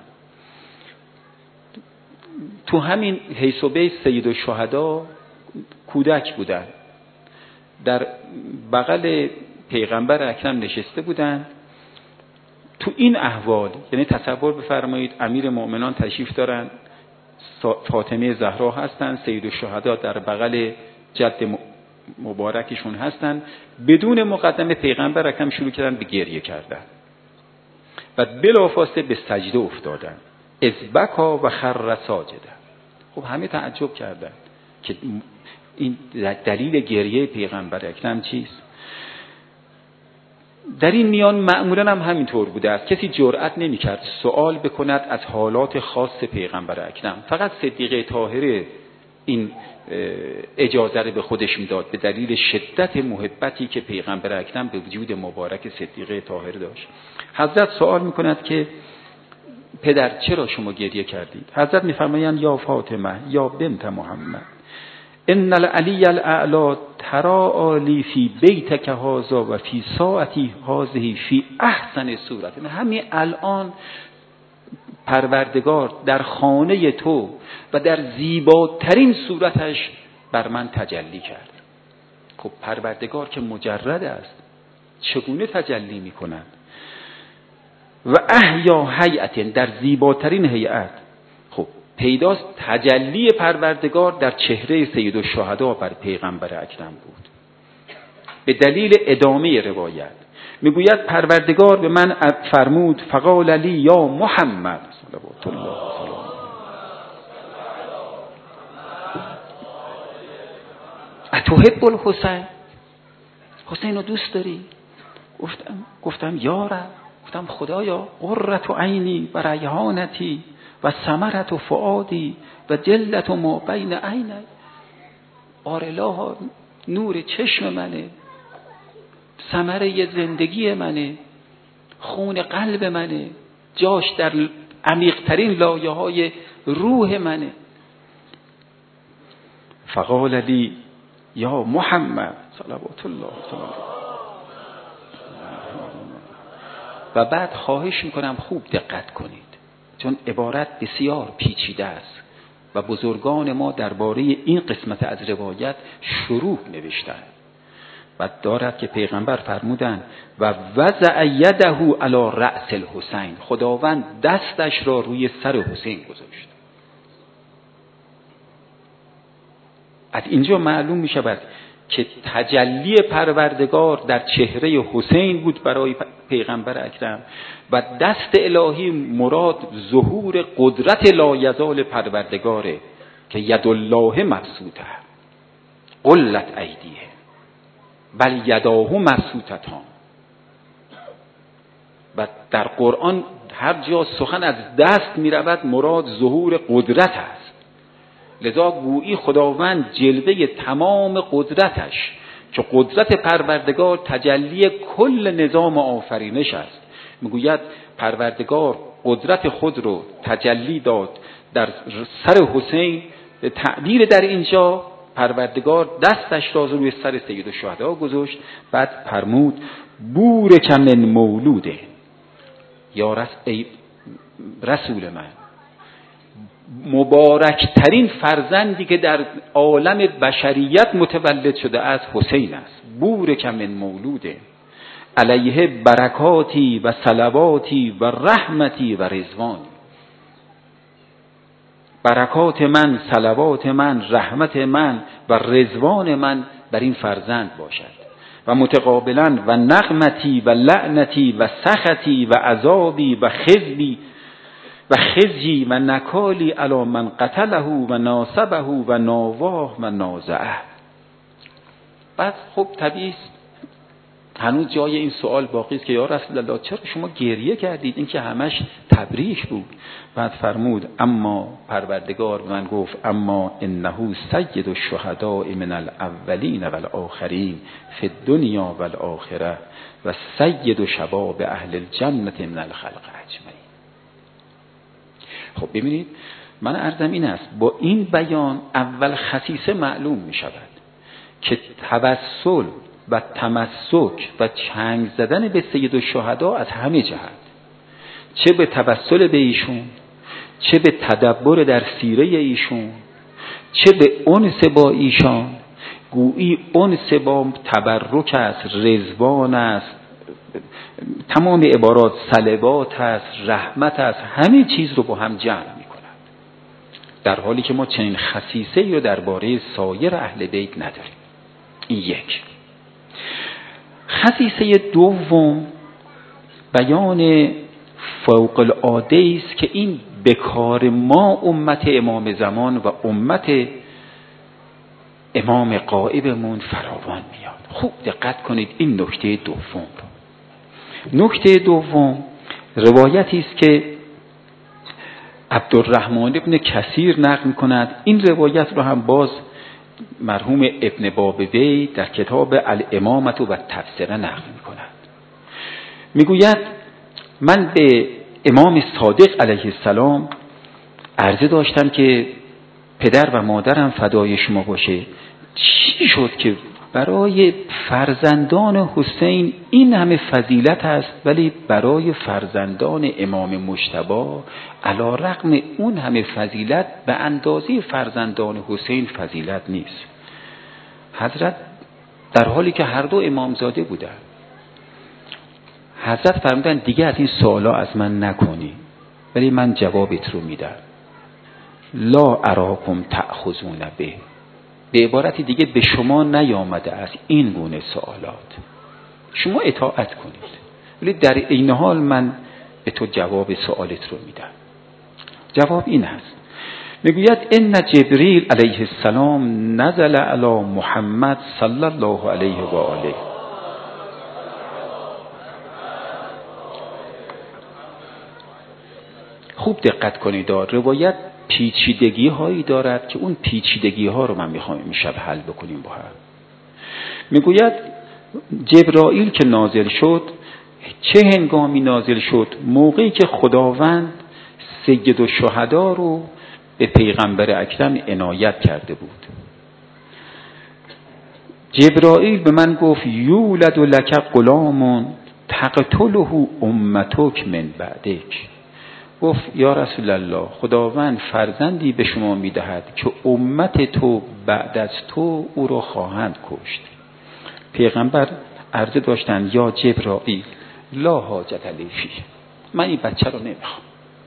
تو همین حیث و بیت سید الشهدا کودک بودند، در بغل پیغمبر اکرم نشسته بودند. تو این احوال یعنی تصور بفرمایید امیر مؤمنان تشریف دارند، فاطمه زهرا هستند، سید الشهدا در بغل جد مبارکشون هستن، بدون مقدمه پیغمبر اکرم شروع کردن به گریه کردن و بلافاصله به سجده افتادن. اذ بکا و خر ساجدا. خب همه تعجب کردن که این دلیل گریه پیغمبر اکرم چیست؟ در این میان معمولا هم همینطور بوده است، کسی جرأت نمی‌کرد سوال بکند از حالات خاص پیغمبر اکرم. فقط صدیقه طاهره این اجازه رو به خودش میداد به دلیل شدت محبتی که پیغمبر اکرم به وجود مبارک صدیقه طاهر داشت. حضرت سوال میکند که پدر چرا شما گریه کردید؟ حضرت میفرمایند یا فاطمه یا بنت محمد ان العلی الاعلی تراء لی فی بیتک هذا و فی ساعتی هذه فی احسن صورت. همین الان پروردگار در خانه تو و در زیباترین صورتش بر من تجلی کرد. خب پروردگار که مجرد است چگونه تجلی می کند؟ و احیا هیئت، در زیباترین هیئت. خب پیداست تجلی پروردگار در چهره سید الشهدا بر پیغمبر اکرم بود. به دلیل ادامه روایت میگوید پروردگار به من فرمود فقال علی یا محمد صلوات الله وسلم اتحب الحسین، حسین رو دوست داری؟ گفتم یا رب، گفتم خدایا قرة عینی و ریحانتی و ثمرة فؤادی و جلة ما بین عینی. آرلاها نور چشم منه، ثمره زندگی منه، خون قلب منه، جاش در عمیق‌ترین لایه‌های روح منه. فقال لی یا محمد صلوات الله وسلم. و بعد خواهش میکنم خوب دقت کنید، چون عبارت بسیار پیچیده است و بزرگان ما درباره این قسمت از روایت شروح نوشتند. و دارد که پیغمبر فرمودند و وضع یده علی رأس الحسین، خداوند دستش را روی سر حسین گذاشت. از اینجا معلوم می شود که تجلی پروردگار در چهره حسین بود برای پیغمبر اکرم و دست الهی مراد ظهور قدرت لایزال پروردگاره که ید الله مبسوطه قلت ایدیه بل یداه مبسوطتان. و در قرآن هر جا سخن از دست می رود مراد ظهور قدرت است. لذا گویی خداوند جلوه تمام قدرتش که قدرت پروردگار تجلی کل نظام آفرینش است. میگوید پروردگار قدرت خود رو تجلی داد در سر حسین. تعبیر در اینجا پروردگار دستش را روی سر سید الشهدا گذاشت. بعد فرمود بورک من مولوده، یا ای رسول من، مبارکترین فرزندی که در عالم بشریت متولد شده از حسین است. بورک من مولوده علیه برکاتی و صلواتی و رحمتی و رضوانی. برکات من، صلوات من، رحمت من و رضوان من بر این فرزند باشد. و متقابلا و نقمتی و لعنتی و سخطی و عذابی و خزی و نکالی علی من قتله و ناصبه و ناواه و نازعه. بعد خب طبیعی هنوز جای این سوال باقی است که یا رسول الله چرا شما گریه کردید؟ این که همش تبریک بود. بعد فرمود اما پروردگار من گفت اما انه سید الشهداء من الاولین و الاخرین فی الدنیا و الاخره و سید شباب اهل الجنه من الخلق اجمعین. خب ببینید من عرضم این است، با این بیان اول خصیصه معلوم می شود که توسل و تمسک و چنگ زدن به سید الشهدا از همه جهت، چه به توسل به ایشون، چه به تدبر در سیره ایشون، چه به انس با ایشان، گویی انس با تبرک است، رضوان است، تمام عبارات صلوات است، رحمت است، همه چیز رو با هم جمع می کند، در حالی که ما چنین خصیصه‌ای رو درباره سایر اهل بیت نداریم. این یک. خصیصه دوم بیان فوق العاده است که این به کار ما امت امام زمان و امت امام غایبمون فراوان میاد. خوب دقت کنید این نکته دوم رو. نکته دوم روایتی است که عبدالرحمن ابن کثیر نقل می‌کند. این روایت رو هم باز مرحوم ابن بابوی در کتاب الامامة و تفسیر نقل می‌کند. میگوید من به امام صادق علیه السلام عرضه داشتم که پدر و مادرم فدای شما باشه، چی شد که برای فرزندان حسین این همه فضیلت است ولی برای فرزندان امام مجتبی علی رغم اون همه فضیلت به اندازه فرزندان حسین فضیلت نیست؟ حضرت در حالی که هر دو امامزاده بودن، حضرت فرمودن دیگه از این سوالا از من نکنی، ولی من جوابت رو میدم. لا اراکم تأخذون به عبارتی دیگه به شما نیامده از این گونه سوالات، شما اطاعت کنید، ولی در این حال من به تو جواب سوالت رو میدم. جواب این است، میگوید ان جبریل علیه السلام نزل علی محمد صلی الله علیه و آله. خوب دقت کنید، روایت پیچیدگی هایی دارد که اون پیچیدگی ها رو من میخوام امشب حل بکنیم با هم. میگوید جبرائیل که نازل شد، چه هنگامی نازل شد؟ موقعی که خداوند سید الشهدا رو به پیغمبر اکرم عنایت کرده بود. جبرائیل به من گفت یولد لک غلام تقتله امتک من بعدک. گفت یا رسول الله، خداوند فرزندی به شما میدهد که امت تو بعد از تو او را خواهند کشت. پیغمبر عرضه داشتند یا جبرائیل لا حاجت لی فیه، من این بچه رو نمیخوام.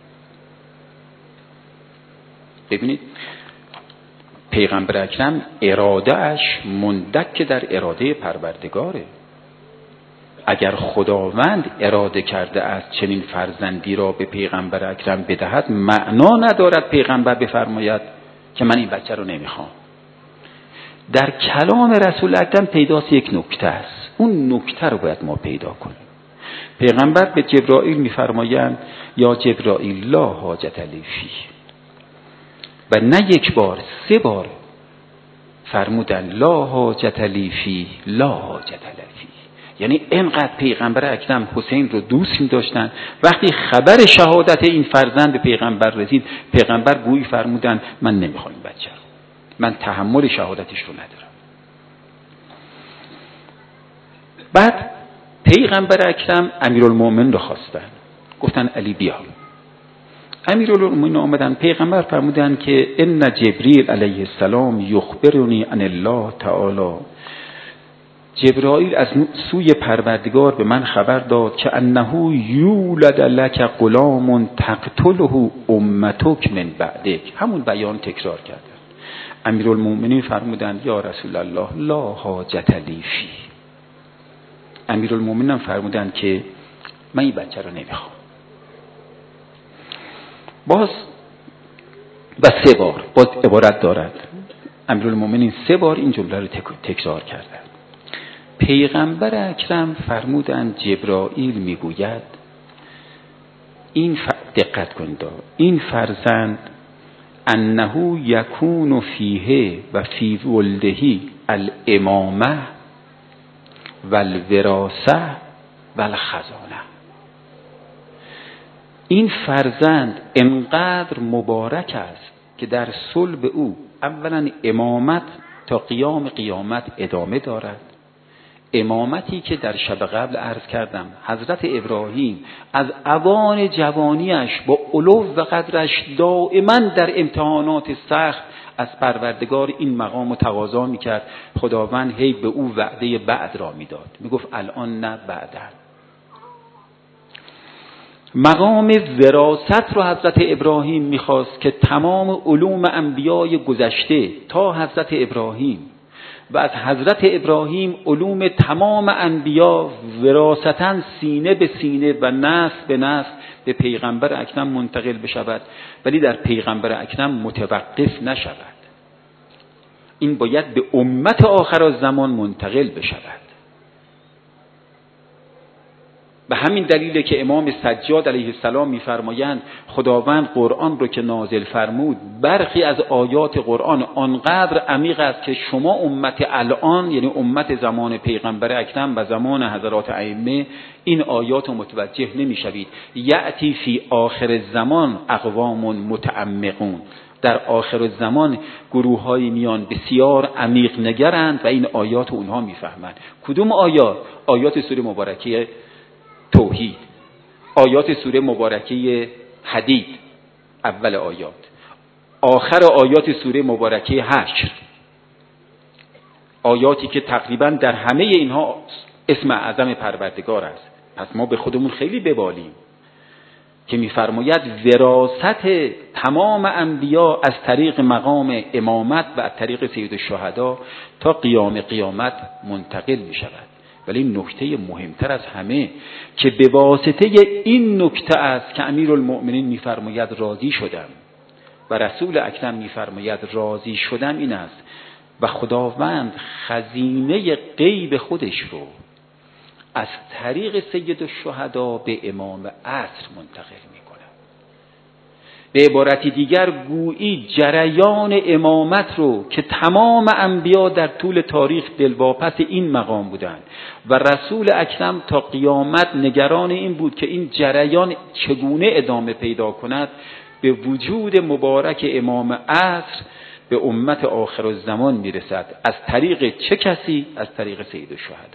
ببینید پیغمبر اکرم اراده اش مندک در اراده پروردگاره. اگر خداوند اراده کرده است چنین فرزندی را به پیغمبر اکرم بدهد، معنا ندارد پیغمبر بفرماید که من این بچه رو نمیخوام. در کلام رسول اکرم پیداست یک نکته است، اون نکته رو باید ما پیدا کنیم. پیغمبر به جبرائیل میفرمایند یا جبرائیل لا حاجت لی فیه، و نه یک بار، 3 بار فرمودن لا حاجت لی فیه لا حاجت لی فیه. یعنی اینقدر پیغمبر اکرم حسین رو دوست می داشتن. وقتی خبر شهادت این فرزند به پیغمبر رسید، پیغمبر گویی فرمودن من نمیخوام بچه رو، من تحمل شهادتش رو ندارم. بعد پیغمبر اکرم امیرالمومنین رو خواستن، گفتن علی بیا. امیرالمومنین آمدن، پیغمبر فرمودن که ان جبریل علیه السلام یخبرنی عن الله تعالی، جبرائیل از سوی پروردگار به من خبر داد که انه یولد لک غلام تقتله امتک من بعدک. همون بیان تکرار کردن. امیرالمومنین فرمودند یا رسول الله لا حاجت لی فیه. امیرالمومنین فرمودند که من این بچه رو نمیخوام. باز و 3 بار باز عبارت دارد، امیرالمومنین 3 بار این جمله رو تکرار کردند. پیغمبر اکرم فرمودند جبرائیل میگوید این دقت کنید، این فرزند انه یکون فیه و فی ولده الامامه و الوراثه و الخزانه. این فرزند انقدر مبارک است که در صلب او اولا امامت تا قیام قیامت ادامه دارد. امامتی که در شب قبل عرض کردم حضرت ابراهیم از اوان جوانیش با علو و قدرش دائما در امتحانات سخت از پروردگار این مقام رو تقاضا میکرد. خداوند هی به او وعده بعد را میداد، میگفت الان نه بعدا. مقام وراثت رو حضرت ابراهیم میخواست که تمام علوم انبیای گذشته تا حضرت ابراهیم و از حضرت ابراهیم علوم تمام انبیا وراثتاً سینه به سینه و نسل به نسل به پیغمبر اکرم منتقل بشود، ولی در پیغمبر اکرم متوقف نشود. این باید به امت آخرالزمان منتقل بشود. به همین دلیله که امام سجاد علیه السلام می‌فرمایند خداوند قرآن رو که نازل فرمود، برخی از آیات قرآن آنقدر عمیق است که شما امت الان، یعنی امت زمان پیغمبر اکرم و زمان حضرات ائمه، این آیات رو متوجه نمی‌شوید. یأتی فی آخر الزمان اقوام متعمقون، در آخر الزمان گروه‌های میان بسیار عمیق نگرند و این آیات رو اونها می‌فهمند. کدوم آیات؟ آیات سوره مبارکه توحید، آیات سوره مبارکه حدید اول آیات، آخر آیات سوره مبارکه حشر، آیاتی که تقریبا در همه اینها اسم اعظم پروردگار است. پس ما به خودمون خیلی ببالیم که می‌فرماید وراثت تمام انبیا از طریق مقام امامت و از طریق سید الشهدا تا قیام قیامت منتقل می‌شود. ولی نکته مهمتر از همه که به واسطه این نکته است که امیرالمؤمنین می‌فرماید راضی شدم و رسول اکرم می‌فرماید راضی شدم، این است و خداوند خزینه غیب خودش رو از طریق سید الشهدا به امام عصر منتقل می‌کند. به عبارتی دیگر گویی جریان امامت رو که تمام انبیا در طول تاریخ دلواپس این مقام بودند و رسول اکرم تا قیامت نگران این بود که این جریان چگونه ادامه پیدا کند، به وجود مبارک امام عصر به امت آخرالزمان میرسد. از طریق چه کسی؟ از طریق سید الشهدا.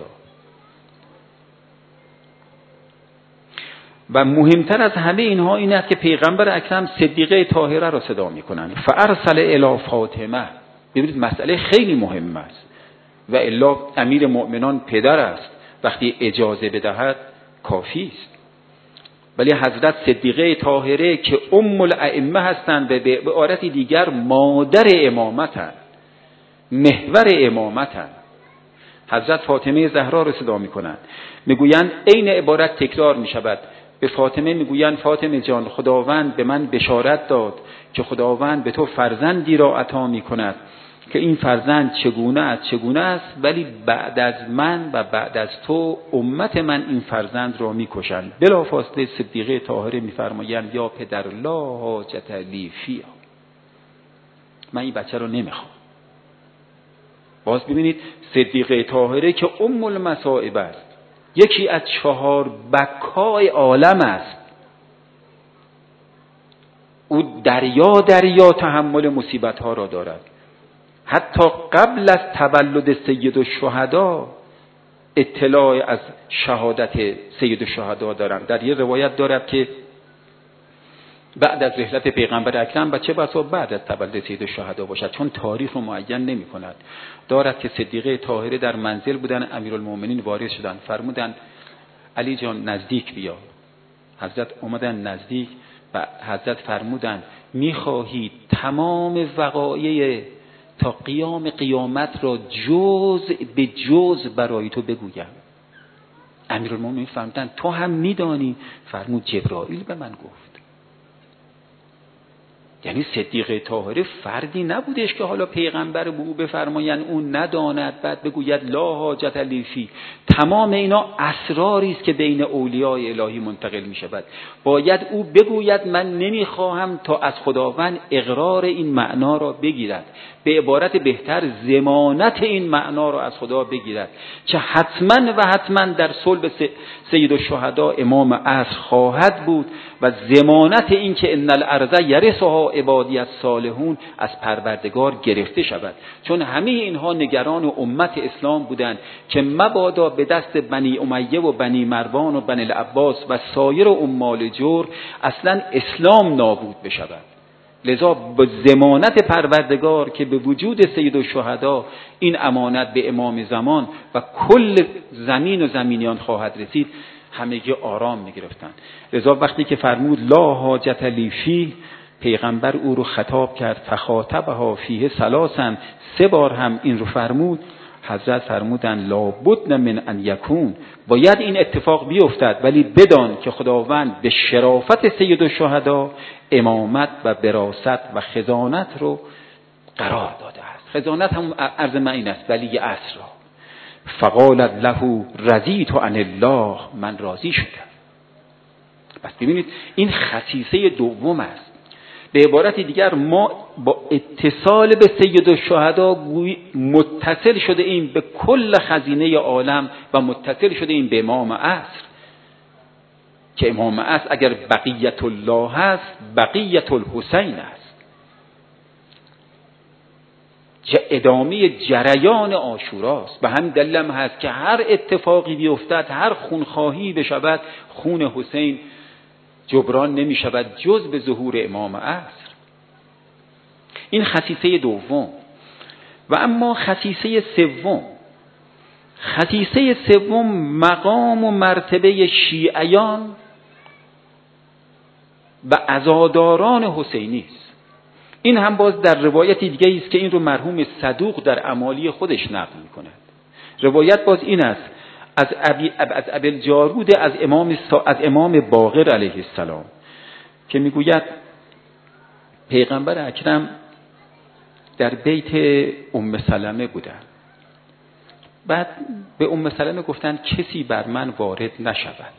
و مهمتر از همه اینها این است که پیغمبر اکرم صدیقه طاهره را صدا می‌کنند. فارسل الی فاطمه. ببینید مسئله خیلی مهم است و الا امیر مؤمنان پدر است، وقتی اجازه بدهد کافی است. ولی حضرت صدیقه طاهره که ام الائمه هستند و به عبارت دیگر مادر امامتند، محور امامتند، حضرت فاطمه زهرا را صدا می‌کنند. میگویند عین عبارت تکرار می‌شود. به فاطمه میگویند فاطمه جان، خداوند به من بشارت داد که خداوند به تو فرزندی را عطا می‌کند که این فرزند چگونه است، ولی بعد از من و بعد از تو امت من این فرزند را می‌کشند. بلافاصله صدیقه طاهره می‌فرمایند یا پدر لا حاجت لی فیها، من این بچه را نمی‌خوام. باز ببینید صدیقه طاهره که ام المصائب است، یکی از 4 بکای عالم است، او دریا تحمل مصیبت ها را دارد. حتی قبل از تولد سید الشهدا اطلاع از شهادت سید الشهدا دارند. در یه روایت دارد که بعد از رحلت پیغمبر اکرم بچه بسا بعد از تولد سید الشهدا باشد، چون تاریخ رو معین نمی کند. دارد که صدیقه طاهره در منزل بودن، امیرالمؤمنین وارد شدند، فرمودند علی جان نزدیک بیا. حضرت اومدن نزدیک و حضرت فرمودند میخواهی تمام وقایع تا قیام قیامت را جز به جز برای تو بگویم؟ امیرالمؤمنین فرمودند تو هم میدانی؟ فرمود جبرائیل به من گفت. یعنی صدیقه طاهره فردی نبودش که حالا پیغمبر به او بفرمایند اون نداند بعد بگوید لا حاجت لی فی. تمام اینا اسراری است که بین اولیاء الهی منتقل می شود. باید او بگوید من نمیخواهم تا از خداوند اقرار این معنا را بگیرد، به عبارت بهتر ضمانت این معنا را از خدا بگیرد که حتما و حتما در صلب سید الشهدا امام عصر خواهد بود و ضمانت این که ان الارض یرثها عبادی الصالحون از پروردگار گرفته شود. چون همه اینها نگران امت اسلام بودند که مبادا به دست بنی امیه و بنی مروان و بنی العباس و سایر عمال جور اصلا اسلام نابود بشود. لذا به ضمانت پروردگار که به وجود سید الشهدا این امانت به امام زمان و کل زمین و زمینیان خواهد رسید، همگی آرام می‌گرفتند. لذا وقتی که فرمود لا حاجت لی فیه، پیغمبر او رو خطاب کرد، فخاطبها فیه ثلاثا، 3 بار هم این رو فرمود. حضرت فرمودن لابد من ان یکون، باید این اتفاق بیفتد، ولی بدان که خداوند به شرافت سید الشهدا امامت و براست و خزانت رو قرار داده است. خزانت هم عرض من این است، ولی عصر را. فقالت له رضیت عن الله، من راضی شدم. پس ببینید این خصیصه دوم است. به عبارت دیگر ما با اتصال به سید الشهدا متصل شده ایم به کل خزینه عالم و متصل شده ایم به امام عصر، که امام عصر اگر بقیت الله هست بقیت الحسین است، ادامه جریان عاشوراست. به همین دلیل هم هست که هر اتفاقی بیفتد، هر خونخواهی بشود، خون حسین جبران نمی شود جز به ظهور امام عصر. این خصیصه دوم. و اما خصیصه سوم، خصیصه سوم مقام و مرتبه شیعیان و عزاداران حسینی است. این هم باز در روایتی دیگه است که این رو مرحوم صدوق در امالی خودش نقل می‌کند. روایت باز این است از ابی الجارود از امام باقر علیه السلام که میگوید پیغمبر اکرم در بیت ام سلمه بودن. بعد به ام سلمه گفتن کسی بر من وارد نشود.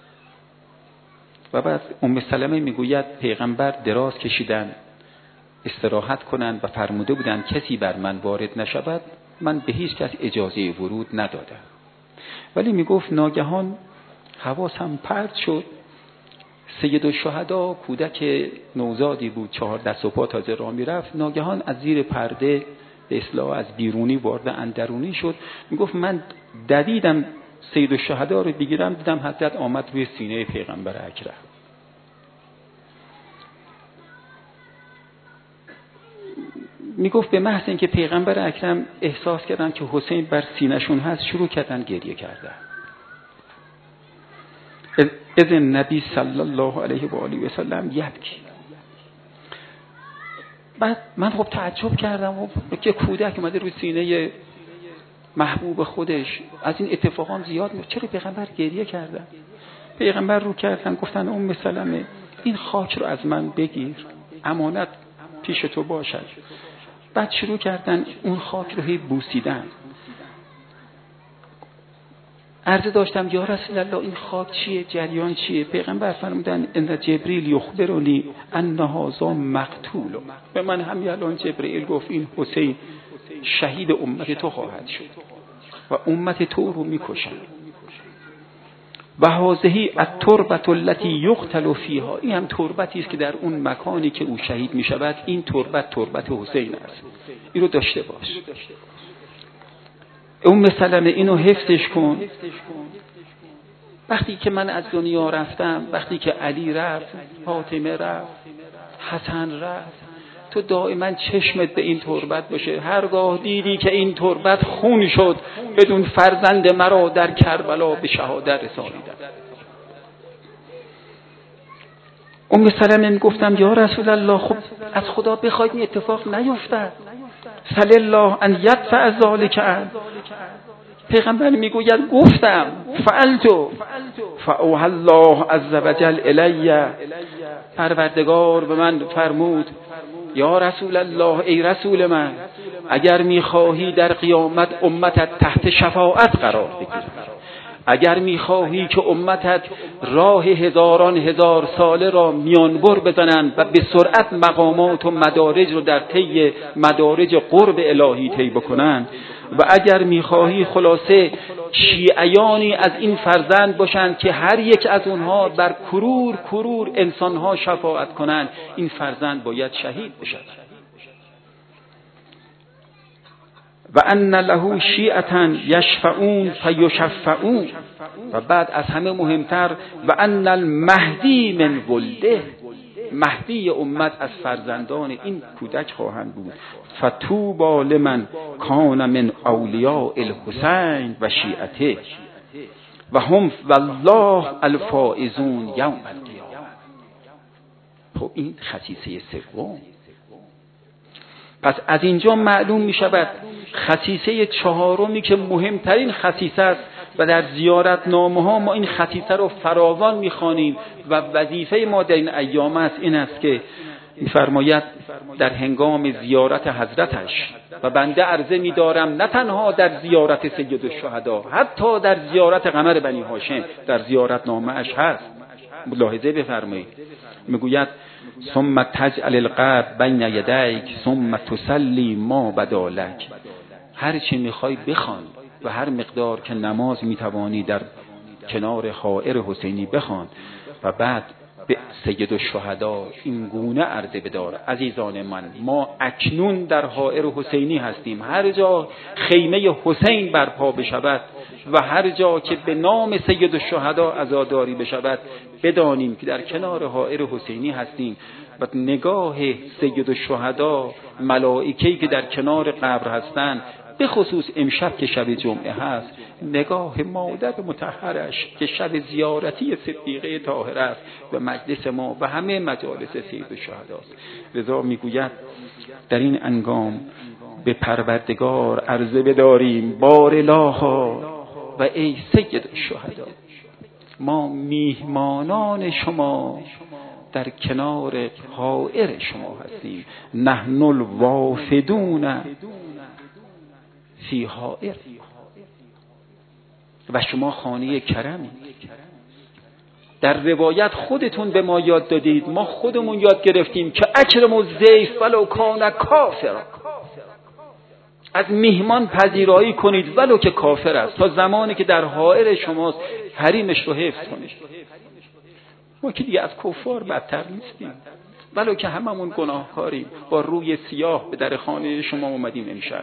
و بعد ام سلمه میگوید پیغمبر دراز کشیدن استراحت کنند و فرموده بودند کسی بر من وارد نشود، من به هیچ کس اجازه ورود ندادم. ولی میگفت ناگهان حواسم پرت شد، سید الشهدا کودک نوزادی بود، 4 دست و پا تازه راه میرفت، ناگهان از زیر پرده به اصطلاح از بیرونی وارد اندرونی شد. میگفت من دویدم سید الشهدا رو بگیرم، دیدم حضرت آمد روی سینه پیغمبر اکرم. میگفت به محض اینکه پیغمبر اکرم احساس کردن که حسین بر سینه‌شون هست، شروع کردن گریه کردن. از نبی صلی الله علیه و آله و سلم یبکی. بعد من خب تعجب کردم که کودک اومده روی سینه محبوب خودش، از این اتفاقام زیاد میفته، چرا پیغمبر گریه کردن؟ پیغمبر رو کردن گفتن ام سلمه این خاک رو از من بگیر، امانت پیش تو باشد. بعد شروع کردن اون خاک رو هی بوسیدن. عرض داشتم یا رسول الله این خاک چیه، جریان چیه؟ پیغمبر فرمودن ان جبریل یخبرنی ان هذا مقتول. به من همین الان جبریل گفت این حسین شهید امت تو خواهد شد و امت تو رو میکشن. و هذه التربه التي یقتل فیها، این هم تربتی است که در اون مکانی که او شهید میشود، این تربت حسین است، این رو داشته باش. ام سلمه اینو حفظش کن. وقتی که من از دنیا رفتم، وقتی که علی رفت، فاطمه رفت، حسن رفت، تو دائما چشمت به این تربت باشه. هرگاه دیدی که این تربت خون شد، بدون فرزند مرا در کربلا به شهادت رسانیدم. ام سلمه گفتم یا رسول الله خب از خدا بخواید این اتفاق نیفتد، صلی الله ان یدفع ذلک عن. پیغمبر میگوید گفتم فعلتو فاوحى الله عز وجل الی، پروردگار به من فرمود یا رسول الله، ای رسول من، اگر میخواهی در قیامت امتت تحت شفاعت قرار بگیرد، اگر میخواهی که امتت راه هزاران هزار ساله را میانبر بزنند و به سرعت مقامات و مدارج رو در طی مدارج قرب الهی طی بکنند، و اگر میخواهی خلاصه شیعیانی از این فرزند باشند که هر یک از اونها بر کرور انسانها شفاعت کنند، این فرزند باید شهید بشود. و ان له شیعة یشفعون فیشفعون. و بعد از همه مهمتر و ان المهدی من ولده، مهدی امت از فرزندان این کودک خواهند بود. فطوبی لمن کان من اولیاء الحسین و شیعته و هم والله الفائزون یوم القیامه. خب این خصیصه سوم. پس از اینجا معلوم می شود خصیصه چهارمی که مهمترین خصیصه است و در زیارتنامه ها ما این خصیصه رو فراوان می خوانیم و وظیفه ما در این ایام است این است که می‌فرماید در هنگام زیارت حضرتش و بنده عرضه می‌دارم نه تنها در زیارت سید الشهدا، حتی در زیارت قمر بنی هاشم در زیارتنامه اش هست. ملاحظه بفرمایید، میگوید ثم تجعل القرب بین یدیک ثم تصلی ما بدالک. هر چی میخوای بخوان و هر مقدار که نماز میتوانی در کنار حائر حسینی بخوان و بعد به سید الشهدا این گونه عرضه بدار. عزیزان من، ما اکنون در حائر حسینی هستیم. هر جا خیمه حسین برپا بشود و هر جا که به نام سید الشهدا عزاداری بشود بدانیم که در کنار حائر حسینی هستیم و نگاه سید الشهدا، ملائکه‌ای که در کنار قبر هستند، به خصوص امشب که شب جمعه هست، نگاه مادر مطهرش که شب زیارتی صدیقه طاهره است و مجلس ما و همه مجالس سید الشهدا است. لذا میگوید در این انگام به پروردگار عرضه بداریم بار الها و ای سید الشهدا، ما میهمانان شما در کنار حائر شما هستیم. نحن الوافدون فی حائر، و شما خانه کرمی. در روایت خودتون به ما یاد دادید، ما خودمون یاد گرفتیم که اکرم الضیف ولو کان کافر، از میهمان پذیرایی کنید ولو که کافر است، تا زمانی که در حائر شماست حریمش رو حفظ کنید. ما که دیگه از کفار بدتر نیستیم، ولو که هممون گناهکاریم، با روی سیاه به در خانه شما اومدیم امشب.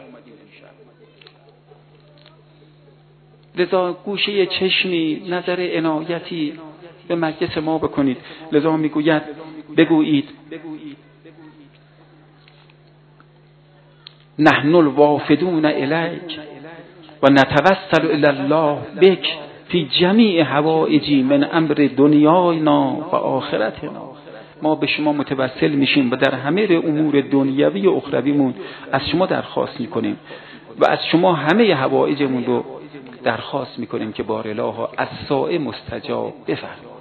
لذا گوشه چشمی، نظر عنایتی به مجلس ما بکنید. لذا میگوید بگویید نحن الوافدون الیک و نتوسل الی الله بک فی جمیع حوائجی من امر دنیاینا و آخرتنا. ما به شما متوسل میشیم و در همه امور دنیوی و اخرویمون از شما درخواست میکنیم و از شما همه حوائجمون رو درخواست میکنیم که بار الها از سائه مستجاب بفرمایید.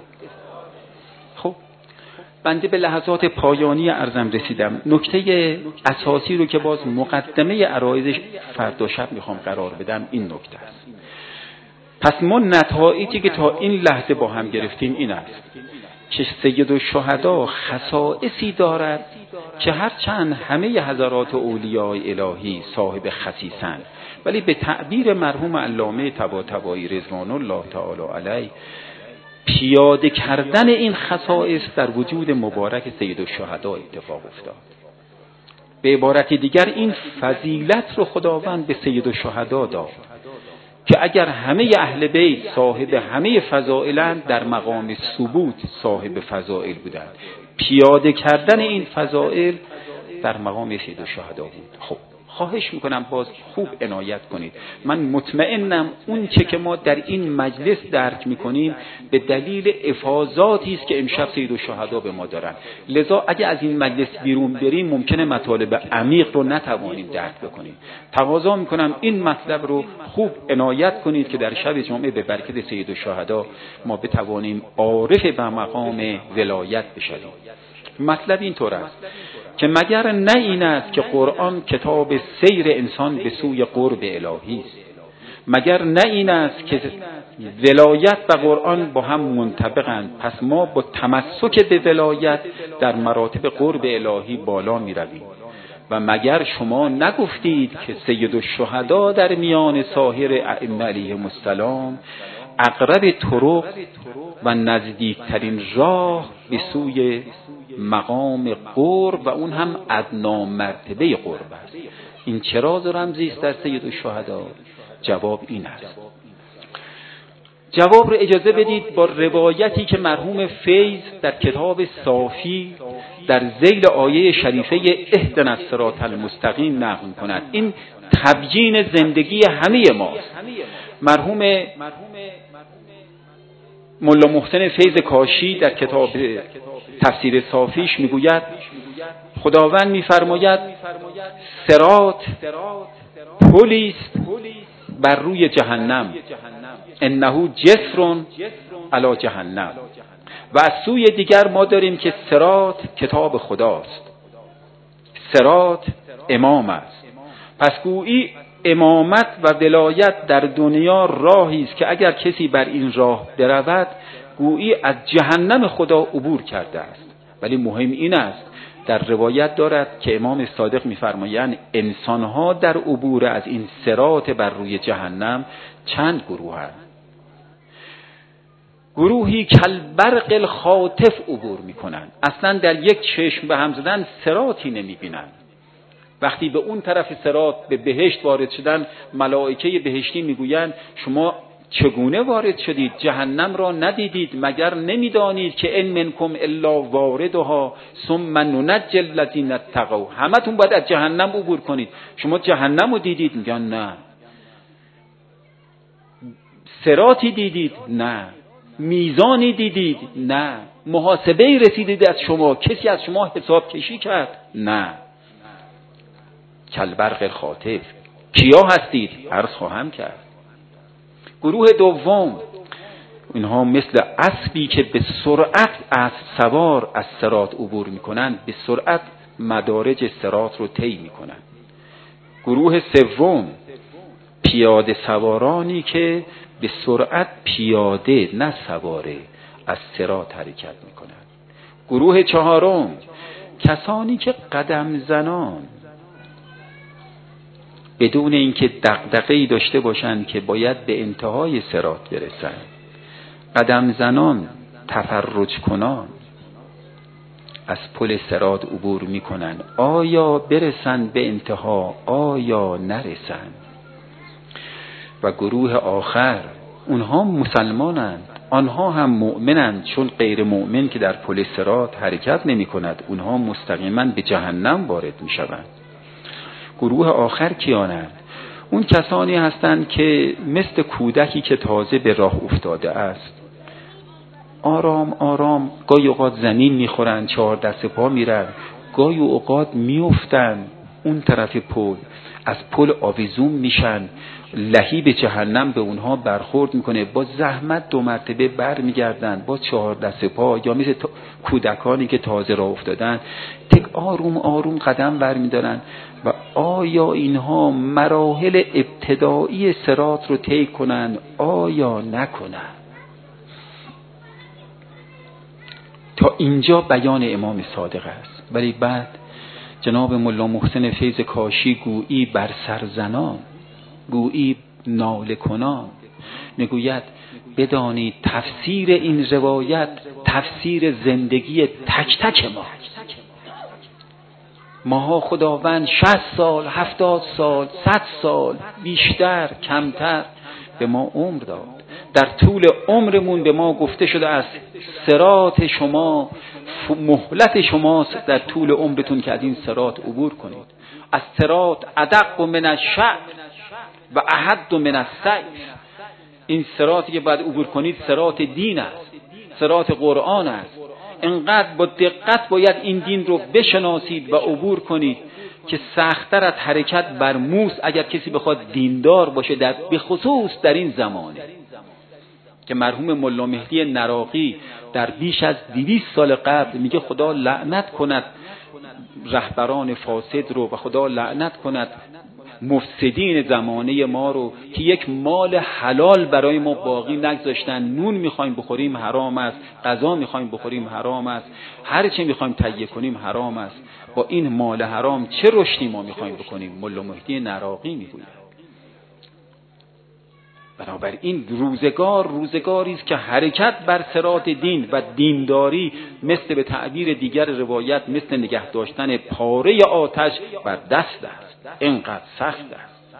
خب بنده به لحظات پایانی عرضم رسیدم. نکته اساسی رو که باز مقدمه عرایض فردا شب میخوام قرار بدم این نکته است. پس ما نتایجی که تا این لحظه با هم گرفتیم این است که سید الشهدا خصائصی دارد که هرچند همه حضرات اولیای الهی صاحب خصیصند، ولی به تعبیر مرحوم علامه طباطبایی رضوان الله تعالی علیه، پیاده کردن این خصائص در وجود مبارک سید الشهدا اتفاق افتاد. به عبارت دیگر این فضیلت رو خداوند به سید الشهدا داد که اگر همه اهل بیت صاحب همه فضائلند، در مقام ثبوت صاحب فضائل بودند. پیاده کردن این فضائل در مقام سید الشهدا بود. خب خواهش میکنم باز خوب عنایت کنید. من مطمئنم اون چه که ما در این مجلس درک میکنیم به دلیل افاضاتی است که امشب سید الشهدا به ما دارن. لذا اگه از این مجلس بیرون بریم ممکنه مطالب عمیق رو نتوانیم درک بکنیم. تقاضا میکنم این مطلب رو خوب عنایت کنید که در شب جمعه به برکت سید الشهدا ما بتوانیم عارف به مقام ولایت بشویم. مطلب این طور است که مگر نه این است که قرآن کتاب سیر انسان به سوی قرب الهی است، مگر نه این است که ولایت و قرآن با هم منطبقند، پس ما با تمسک به ولایت در مراتب قرب الهی بالا می رویم. و مگر شما نگفتید که سید الشهدا در میان سایر ائمه علیهم السلام اقرب طرق و نزدیکترین راه به سوی مقام قرب و اون هم ادنا مرتبه قرب است؟ این چه راز و رمزی است در سید الشهدا؟ جواب این است. جواب رو اجازه بدید با روایتی که مرحوم فیض در کتاب صافی در ذیل آیه شریفه اهدنا الصراط المستقیم نقل کند. این تبیین زندگی همه ماست. مرحوم ملا محسن فیض کاشی در کتاب تفسیر صافیش میگوید خداوند میفرماید صراط پلیست بر روی جهنم، انه جسر علی جهنم. و از سوی دیگر ما داریم که صراط کتاب خداست، صراط امام است. پس گویی امامت و ولایت در دنیا راهی است که اگر کسی بر این راه برود گویی از جهنم خدا عبور کرده است. ولی مهم این است در روایت دارد که امام صادق می‌فرمایند انسان‌ها در عبور از این صراط بر روی جهنم چند گروهند. گروهی کالبرق الخاطف عبور می‌کنند، اصلا در یک چشم به هم زدن صراطی نمی‌بینند. وقتی به اون طرف صراط به بهشت وارد شدن، ملائکه بهشتی میگویند شما چگونه وارد شدید؟ جهنم را ندیدید؟ مگر نمیدانید که ان منکم الا واردها ثم ننجی الذین اتقوا؟ همتون باید از جهنم عبور کنید، شما جهنم رو دیدید؟ میگن نه. صراطی دیدید؟ نه. میزانی دیدید؟ نه. محاسبه رسیدید از شما؟ کسی از شما حساب کشی کرد؟ نه. کالبرق الخاطف. کیا هستید؟ عرض خواهم کرد. گروه دوم، اینها مثل اسبی که به سرعت اسب سوار از صراط عبور میکنن، به سرعت مدارج صراط رو طی میکنن. گروه سوم، پیاده سوارانی که به سرعت پیاده نه سواره از صراط حرکت میکنن. گروه چهارم، کسانی که قدم زنان بدون اینکه دغدغه‌ای داشته باشند که باید به انتهای صراط برسند، قدم زنان، تفرج کنان از پل صراط عبور میکنن، آیا برسند به انتها آیا نرسند. و گروه آخر، اونها مسلمانند، آنها هم مؤمنند، چون غیر مؤمن که در پل صراط حرکت نمی کند اونها مستقیما به جهنم وارد می شوند. گروه آخر کیانند؟ اون کسانی هستند که مثل کودکی که تازه به راه افتاده است، آرام آرام گاهی اوقات زمین میخورن، 4 دست پا میرن، گاهی اوقات میافتن اون طرف پل، از پل آویزون میشن، لهیب جهنم به اونها برخورد میکنه، با زحمت 2 مرتبه بر میگردن با 4 دست پا، یا مثل کودکانی که تازه راه افتادن تک آروم آروم قدم بر میدارن. و آیا اینها مراحل ابتدایی صراط رو طی کنن آیا نکنن؟ تا اینجا بیان امام صادق است. ولی بعد جناب ملا محسن فیض کاشی گویی بر سرزنان، گویی ناله کنان میگوید بدانید تفسیر این روایت تفسیر زندگی تک تک ما. ماها خداوند 60 سال، 70 سال، 100 سال، بیشتر کمتر به ما عمر داد. در طول عمرمون به ما گفته شده است صراط شما مهلت شماست در طول عمرتون که از این صراط عبور کنید. از صراط ادق من الشعر و احد من السیف. این صراطی که باید عبور کنید صراط دین است، صراط قرآن است. انقدر با دقت باید این دین رو بشناسید و عبور کنید که سخت‌تر از حرکت بر موس اگر کسی بخواد دیندار باشه، در به خصوص در این زمانه که مرحوم ملا مهدی نراقی در بیش از 200 سال قبل میگه خدا لعنت کند رهبران فاسد رو و خدا لعنت کند مفسدین زمانه ما رو که یک مال حلال برای ما باقی نگذاشتن. نون میخوایم بخوریم حرام است، غذا میخوایم بخوریم حرام است، هر چه میخوایم تهیه کنیم حرام است. با این مال حرام چه رشدی ما میخوایم بکنیم؟ ملا مهدی نراقی میگوید. بنابراین روزگاری است که حرکت بر صراط دین و دینداری مثل به تعبیر دیگر روایت مثل نگه داشتن پاره آتش بر دست است، اینقدر سخت است.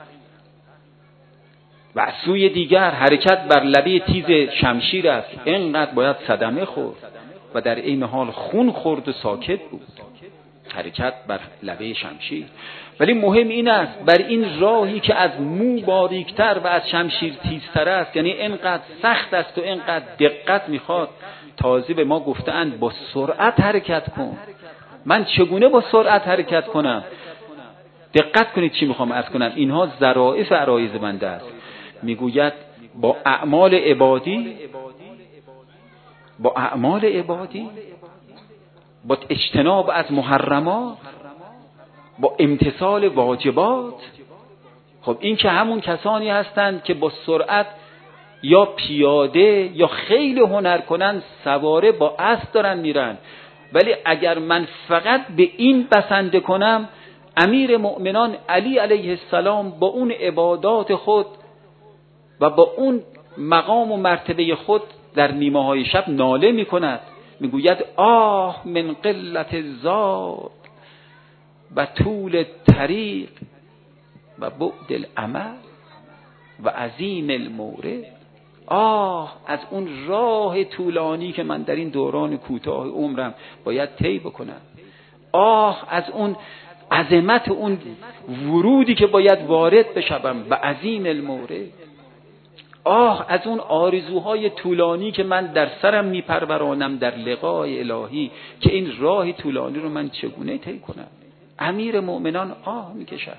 و از سوی دیگر حرکت بر لبه تیز شمشیر است، اینقدر باید صدمه خورد و در این حال خون خورد و ساکت بود. حرکت بر لبه شمشیر. ولی مهم این است بر این راهی که از مو باریکتر و از شمشیر تیزتر است، یعنی اینقدر سخت است و اینقدر دقت میخواد، تازه به ما گفتند با سرعت حرکت کن. من چگونه با سرعت حرکت کنم؟ دقت کنید چی میخوام عرض کنم. اینها ظرافت عرایض بنده است. میگوید با اعمال عبادی، با اجتناب از محرمات، با امتثال واجبات. خب این که همون کسانی هستند که با سرعت یا پیاده یا خیلی هنر کنن سواره با اسب دارن میرن. ولی اگر من فقط به این بسنده کنم، امیر مؤمنان علی علیه السلام با اون عبادات خود و با اون مقام و مرتبه خود در نیمه های شب ناله می کند، می گوید آه من قلت زاد و طول طریق و بعد العمل و عظیم المورد. آه از اون راه طولانی که من در این دوران کوتاه عمرم باید طی بکنم. آه از اون عظمت اون ورودی که باید وارد بشم و عظیم المورد. آه از اون آرزوهای طولانی که من در سرم میپرورانم در لقای الهی، که این راه طولانی رو من چگونه طی کنم. امیر مؤمنان آه میکشد.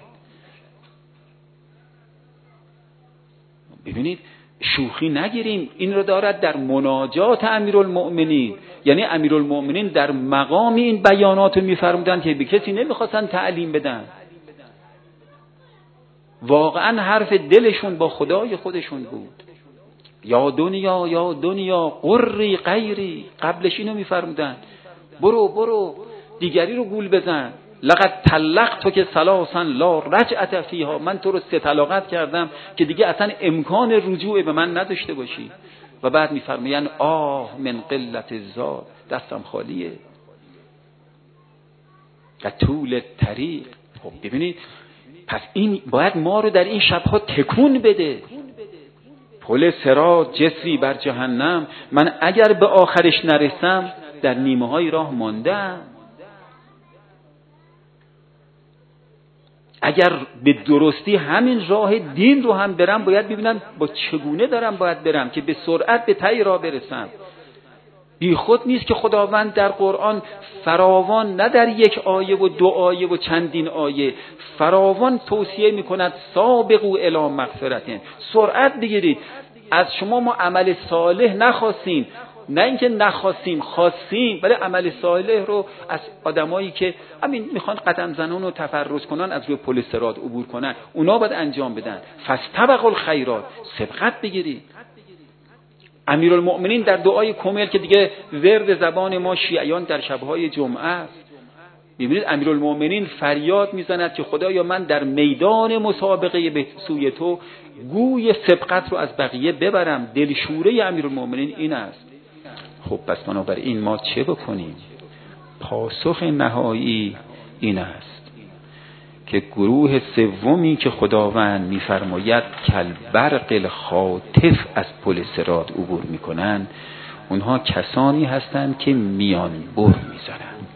ببینید شوخی نگیریم، این رو دارد در مناجات امیرالمؤمنین. یعنی امیرالمؤمنین در مقام این بیانات رو میفرمودن که به کسی نمیخواستن تعلیم بدن، واقعا حرف دلشون با خدای خودشون بود. یا دنیا یا دنیا قری غیری، قبلش اینو میفرمودن برو دیگری رو گول بزن. لقد طلقت که ثلاثا لا رجعت فیها، من تو رو 3 طلاقت کردم که دیگه اصلا امکان رجوع به من نداشته باشی. و بعد میفرمایند آه من قلت زاد، دستم خالیه و طول طریق. خب ببینید پس این باید ما رو در این شبها تکون بده. پل صراط جسری بر جهنم، من اگر به آخرش نرسم در نیمه های راه ماندم. اگر به درستی همین راه دین رو هم برم، باید ببینم با چگونه دارم باید برم که به سرعت به ته راه برسم. بی خود نیست که خداوند در قرآن فراوان، نه در 1 آیه و 2 آیه و چندین آیه، فراوان توصیه میکند سابقوا الی مغفرة. سرعت بگیرید. از شما ما عمل صالح نخواستیم، نه اینکه نخواستیم، خواستیم، ولی عمل صالح رو از آدمایی که همین میخوان قدم زنان و تفرج کنن از روی پل صراط عبور کنن، اونا باید انجام بدن. فاستبقوا الخیرات، سبقت بگیرید. امیرالمؤمنین در دعای کمیل که دیگه ورد زبان ما شیعیان در شبهای جمعه است، می‌بینید امیرالمؤمنین فریاد میزند که خدایا من در میدان مسابقه به سوی تو گوی سبقت رو از بقیه ببرم. دلشوره امیرالمؤمنین این است. خب پس بنابراین ما چه بکنیم؟ پاسخ نهایی این است که گروه سومی که خداوند می‌فرماید کالبرق الخاطف از پل صراط عبور می‌کنند، اونها کسانی هستند که میان بر می‌زنند.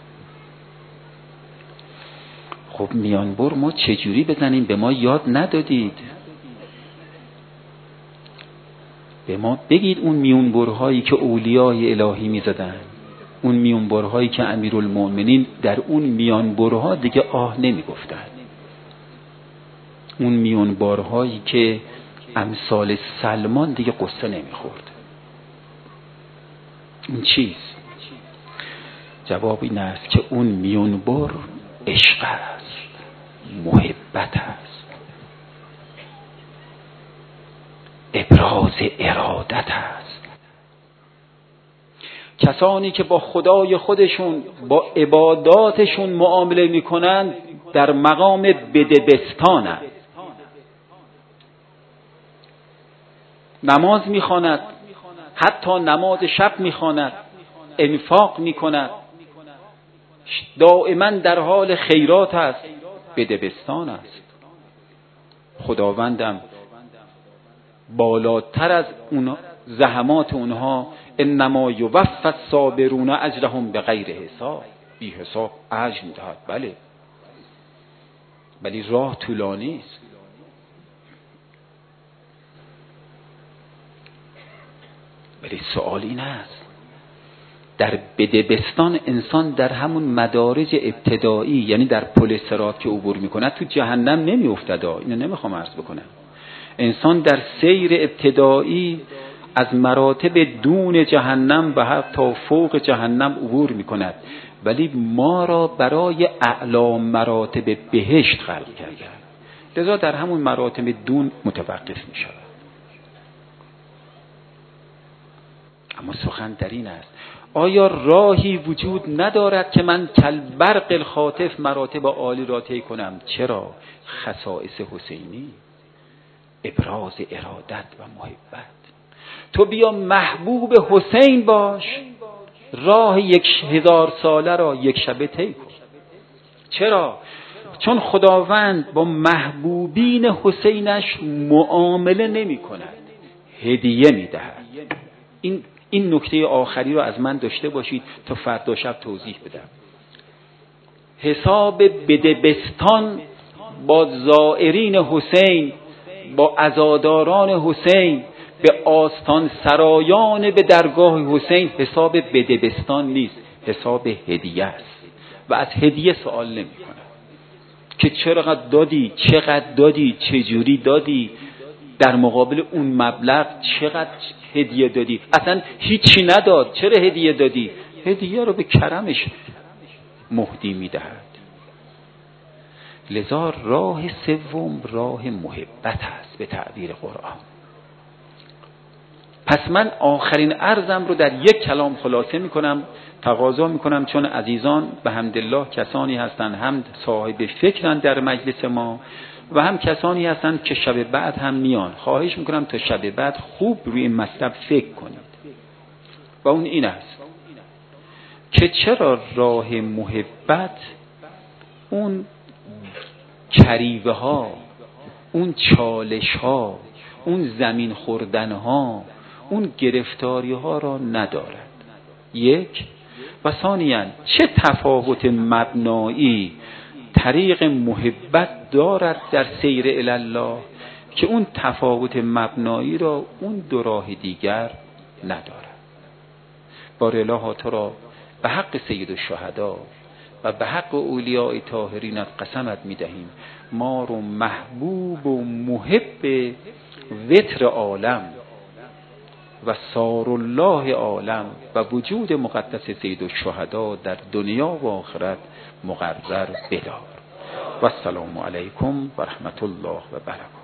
خب میان بر ما چجوری بزنیم؟ به ما یاد ندادید. به ما بگید اون میون برهایی که اولیای الهی می‌زدند، اون میون برهایی که امیرالمؤمنین در اون میان برها دیگه آه نمی‌گفتند، اون میون برهایی که امثال سلمان دیگه قصه نمی‌خورد. این چیست؟ جواب این است که اون میون بر عشق است، محبت است، ابراز ارادت است. کسانی که با خدای خودشون با عباداتشون معامله میکنند در مقام بدبستانند. نماز میخواند، حتی نماز شب میخواند، انفاق میکند، دائما در حال خیرات است، بدبستان است. خداوندم بالاتر از اون زحمات اونها انما یوفی الصابرون اجرهم بغیر حساب، بی حساب اجر می‌دهد. بله، ولی راه طولانی است. ولی سوال این است، در بدبستان انسان در همون مدارج ابتدایی، یعنی در پل صراط که عبور میکنه تو جهنم نمیافتد. اینو نمیخوام عرض بکنم. انسان در سیر ابتدایی از مراتب دون جهنم و حتی فوق جهنم عبور میکند، ولی ما را برای اعلی مراتب بهشت خلق کرده، لذا در همون مراتب دون متوقف میشود. اما سخن در این است، آیا راهی وجود ندارد که من کالبرق الخاطف مراتب عالی را طی کنم؟ چرا؟ خصائص حسینی، ابراز ارادت و محبت. تو بیا محبوب حسین باش، راه 1000 ساله را یک شبه طی کن. چرا؟ چون خداوند با محبوبین حسینش معامله نمی کند، هدیه می دهد. این نکته آخری رو از من داشته باشید تا فردا شب توضیح بدم. حساب بدبستان با زائرین حسین، با عزاداران حسین، به آستان سرایان به درگاه حسین حساب بدبستان نیست، حساب هدیه است. و از هدیه سوال نمی کنم که چقدر دادی، چقدر دادی، چجوری دادی، در مقابل اون مبلغ چقدر هدیه دادی. اصلا هیچی نداد، چرا هدیه دادی؟ هدیه رو به کرمش مهدی میدهد. لذا راه سوم راه محبت است به تعبیر قرآن. پس من آخرین عرضم رو در یک کلام خلاصه میکنم، تقاضا میکنم چون عزیزان به حمدالله کسانی هستند هم صاحب فکرن در مجلس ما و هم کسانی هستند که شب بعد هم میان، خواهش میکنم تا شب بعد خوب روی این مطلب فکر کنید. و اون این است که چرا راه محبت اون کریوه ها، اون چالش ها، اون زمین خوردن ها، اون گرفتاری ها را ندارد. یک، و ثانیاً چه تفاوت مبنایی طریق محبت دارد در سیر الی الله که اون تفاوت مبنایی را اون دو راه دیگر ندارد. بار الله تو را به حق سید الشهدا و به حق اولیاء طاهرینت قسمت میدهیم ما رو محبوب و محب وتر عالم و سار الله عالم و وجود مقدس سید الشهدا در دنیا و آخرت مقرر بدار. و السلام علیکم و رحمت الله و برکاته.